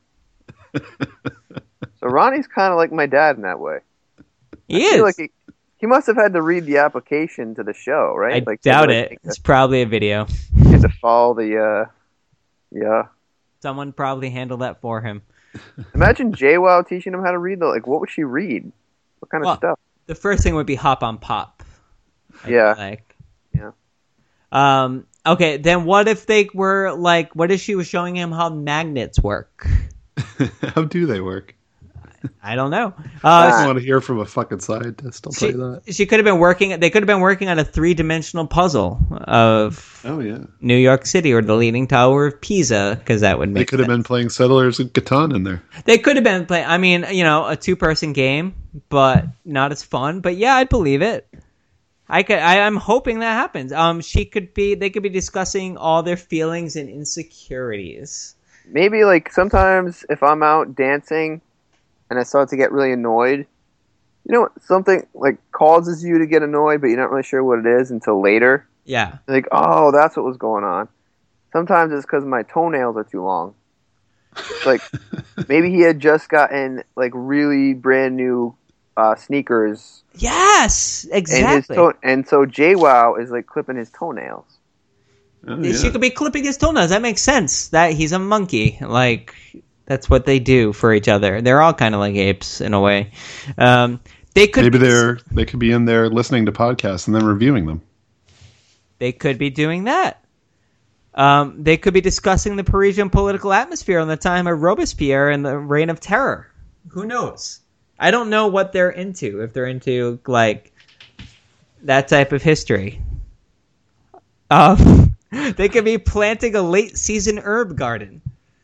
So Ronnie's kind of like my dad in that way. He I is. feel like he, he must have had to read the application to the show, right? I like doubt like, it. It's probably a video. He had to follow the, uh, yeah. Someone probably handled that for him. Imagine J-Wow teaching him how to read, though. Like, what would she read? What kind Well, of stuff? The first thing would be Hop on Pop. I Yeah. feel Like. Yeah. Um. Okay. Then what if they were like? What if she was showing him how magnets work? How do they work? I don't know. I Uh, just want to hear from a fucking scientist. I'll she, tell you that. she could have been working. They could have been working on a three-dimensional puzzle of Oh yeah. New York City or the Leaning Tower of Pisa, because that would make. They could have been playing Settlers of Catan in there. They could have been playing. I mean, you know, a two-person game, but not as fun. But yeah, I'd believe it. I could. I, I'm hoping that happens. Um, she could be. They could be discussing all their feelings and insecurities. Maybe, like, sometimes if I'm out dancing and I start to get really annoyed, you know, something, like, causes you to get annoyed, but you're not really sure what it is until later. Yeah. Like, oh, that's what was going on. Sometimes it's because my toenails are too long. Like, maybe he had just gotten, like, really brand new uh, sneakers. Yes, exactly. And, his toe- and so J-Wow is, like, clipping his toenails. Oh, yeah. She could be clipping his toenails. That makes sense. That he's a monkey. Like, that's what they do for each other. They're all kind of like apes in a way. Um, they could Maybe be, they're they could be in there listening to podcasts and then reviewing them. They could be doing that. Um, they could be discussing the Parisian political atmosphere on the time of Robespierre and the Reign of Terror. Who knows? I don't know what they're into. If they're into like that type of history. Um. They could be planting a late season herb garden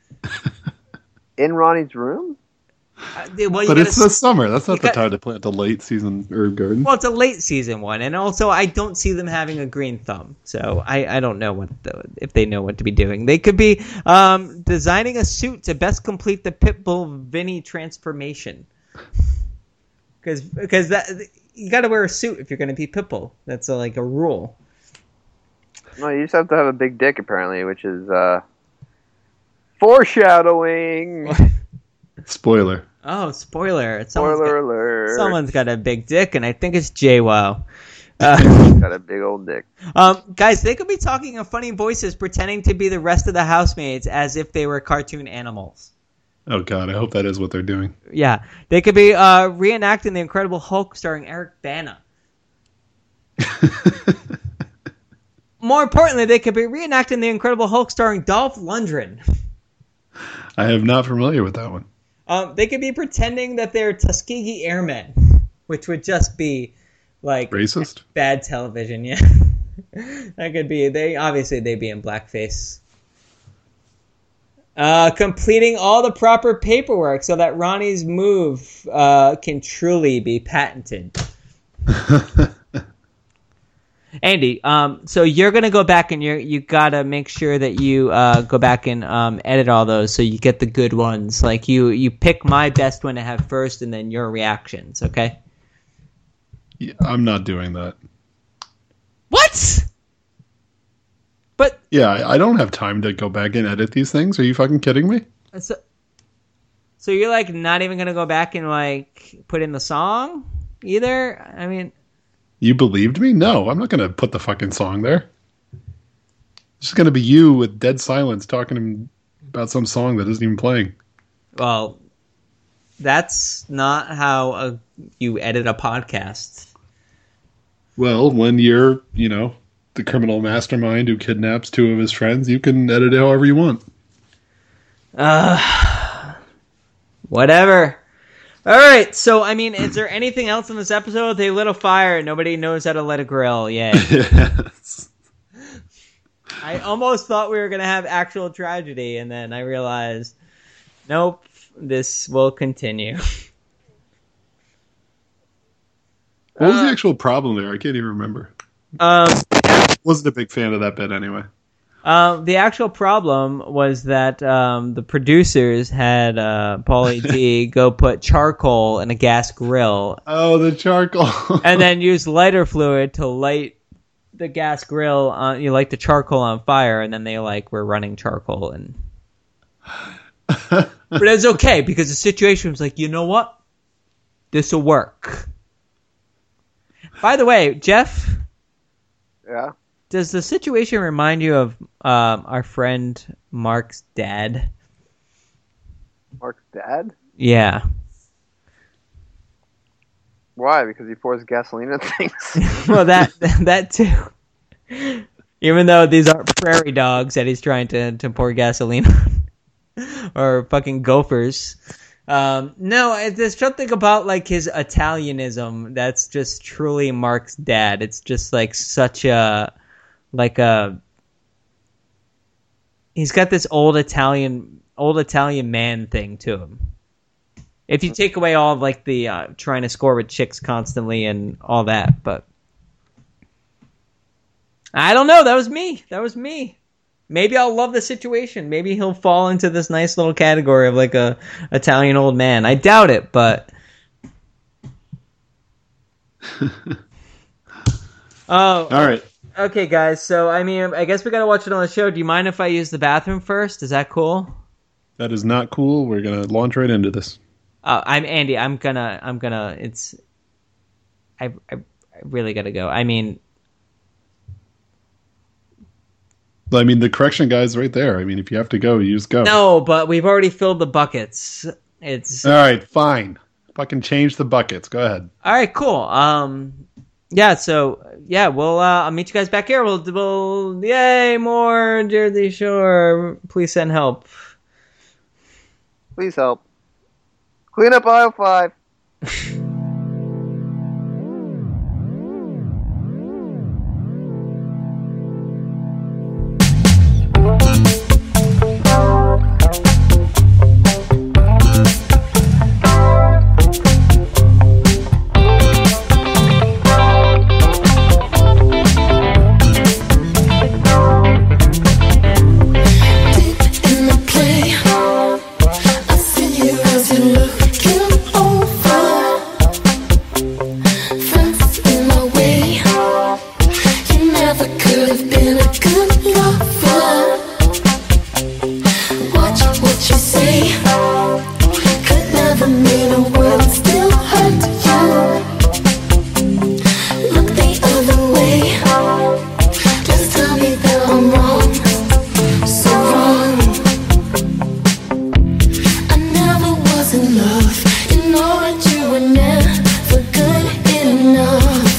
in Ronnie's room. Uh, well, but it's gotta, the summer. That's not the got, time to plant a late season herb garden. Well, it's a late season one, and also I don't see them having a green thumb, so I, I don't know what the, if they know what to be doing. They could be um, designing a suit to best complete the Pitbull Vinny transformation, because because that you got to wear a suit if you're going to be Pitbull. That's a, like a rule. No, you just have to have a big dick, apparently, which is uh, foreshadowing. Oh, spoiler! Spoiler got, alert! Someone's got a big dick, and I think it's J-Wow. Uh, Got a big old dick. Um, guys, they could be talking in funny voices, pretending to be the rest of the housemaids as if they were cartoon animals. Oh God, I hope that is what they're doing. Yeah, they could be uh, reenacting the Incredible Hulk starring Eric Bana. More importantly, they could be reenacting the Incredible Hulk starring Dolph Lundgren. I am not familiar with that one. Um, they could be pretending that they're Tuskegee Airmen, which would just be like racist, bad television. Yeah, that could be. They obviously they'd be in blackface. Uh, completing all the proper paperwork so that Ronnie's move uh, can truly be patented. Andy, um, so you're gonna go back and you you gotta make sure that you uh, go back and um, edit all those so you get the good ones. Like you you pick my best one to have first, and then your reactions. Okay? Yeah, I'm not doing that. What? But yeah, I, I don't have time to go back and edit these things. Are you fucking kidding me? So, so you're like not even gonna go back and like put in the song either? I mean. You believed me? No, I'm not going to put the fucking song there. It's just going to be you with dead silence talking about some song that isn't even playing. Well, that's not how a, you edit a podcast. Well, when you're, you know, the criminal mastermind who kidnaps two of his friends, you can edit it however you want. Uh, whatever. All right, so, I mean, is there anything else in this episode? They lit a fire. Nobody knows how to let it grill. Yay. Yes. I almost thought we were going to have actual tragedy, and then I realized, nope, this will continue. What was uh, the actual problem there? I can't even remember. Um, wasn't a big fan of that bit anyway. Um, the actual problem was that um, the producers had uh, Paulie D go put charcoal in a gas grill. Oh, the charcoal. And then use lighter fluid to light the gas grill on, you light the charcoal on fire, and then they like were running charcoal and but it's okay because the situation was like, you know what? This will work. By the way, Jeff. Yeah. Does the situation remind you of um, our friend Mark's dad? Mark's dad? Yeah. Why? Because he pours gasoline in things? Well, that that too. Even though these are prairie dogs that he's trying to, to pour gasoline on. Or fucking gophers. Um, no, there's something about like his Italianism that's just truly Mark's dad. It's just like such a... Like a, he's got this old Italian, old Italian man thing to him. If you take away all of like the uh, trying to score with chicks constantly and all that, but I don't know. That was me. That was me. Maybe I'll love the situation. Maybe he'll fall into this nice little category of like a Italian old man. I doubt it, but. Oh, all right. Okay, guys, so, I mean, I guess we gotta watch it on the show. Do you mind if I use the bathroom first? Is that cool? That is not cool. We're gonna launch right into this. Uh, I'm Andy. I'm gonna, I'm gonna, it's, I, I, I really gotta go. I mean... I mean, the correction guy's right there. I mean, if you have to go, you just go. No, but we've already filled the buckets. It's... All right, fine. Fucking change the buckets. Go ahead. All right, cool. Um... Yeah, so, yeah, we'll, uh, I'll meet you guys back here. We'll, we'll, yay, more Jersey Shore. Please send help. Please help. Clean up aisle five. In the play, I see you as you look over. wasn't love. You know that you were never good enough.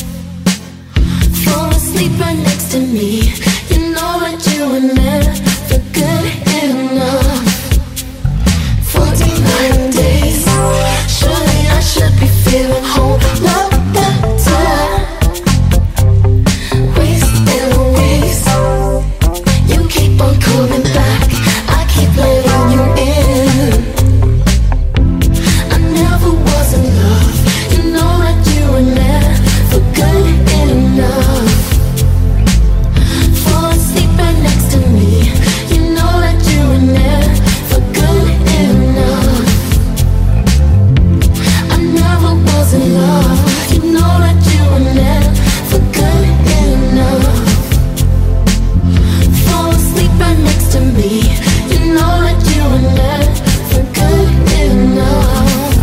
Fall asleep right next to me. You know that you were never good enough. forty-nine days. Surely I should be feeling whole lot better. Wasting ways. You keep on coming back. I keep letting you in. I never was in love. You know that you were never good enough. Fall asleep right next to me. You know that you were never good enough. I never was in love. You know that you were never good enough. Fall asleep right next to me. You know that you were never good enough.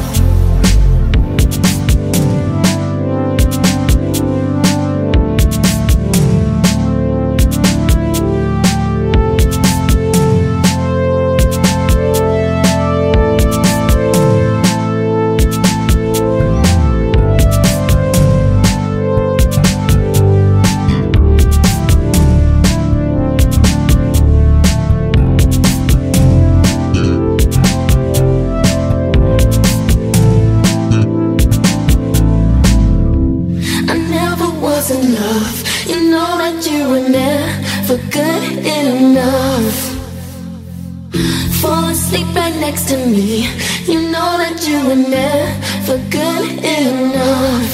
I never was in love. You know that you were never good enough. Fall asleep right next to me. You know that you were never good enough.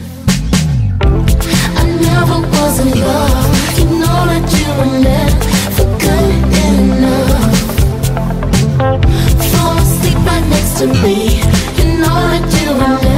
I never was in love. You know that you were never good enough. Fall asleep right next to me. You know that you were never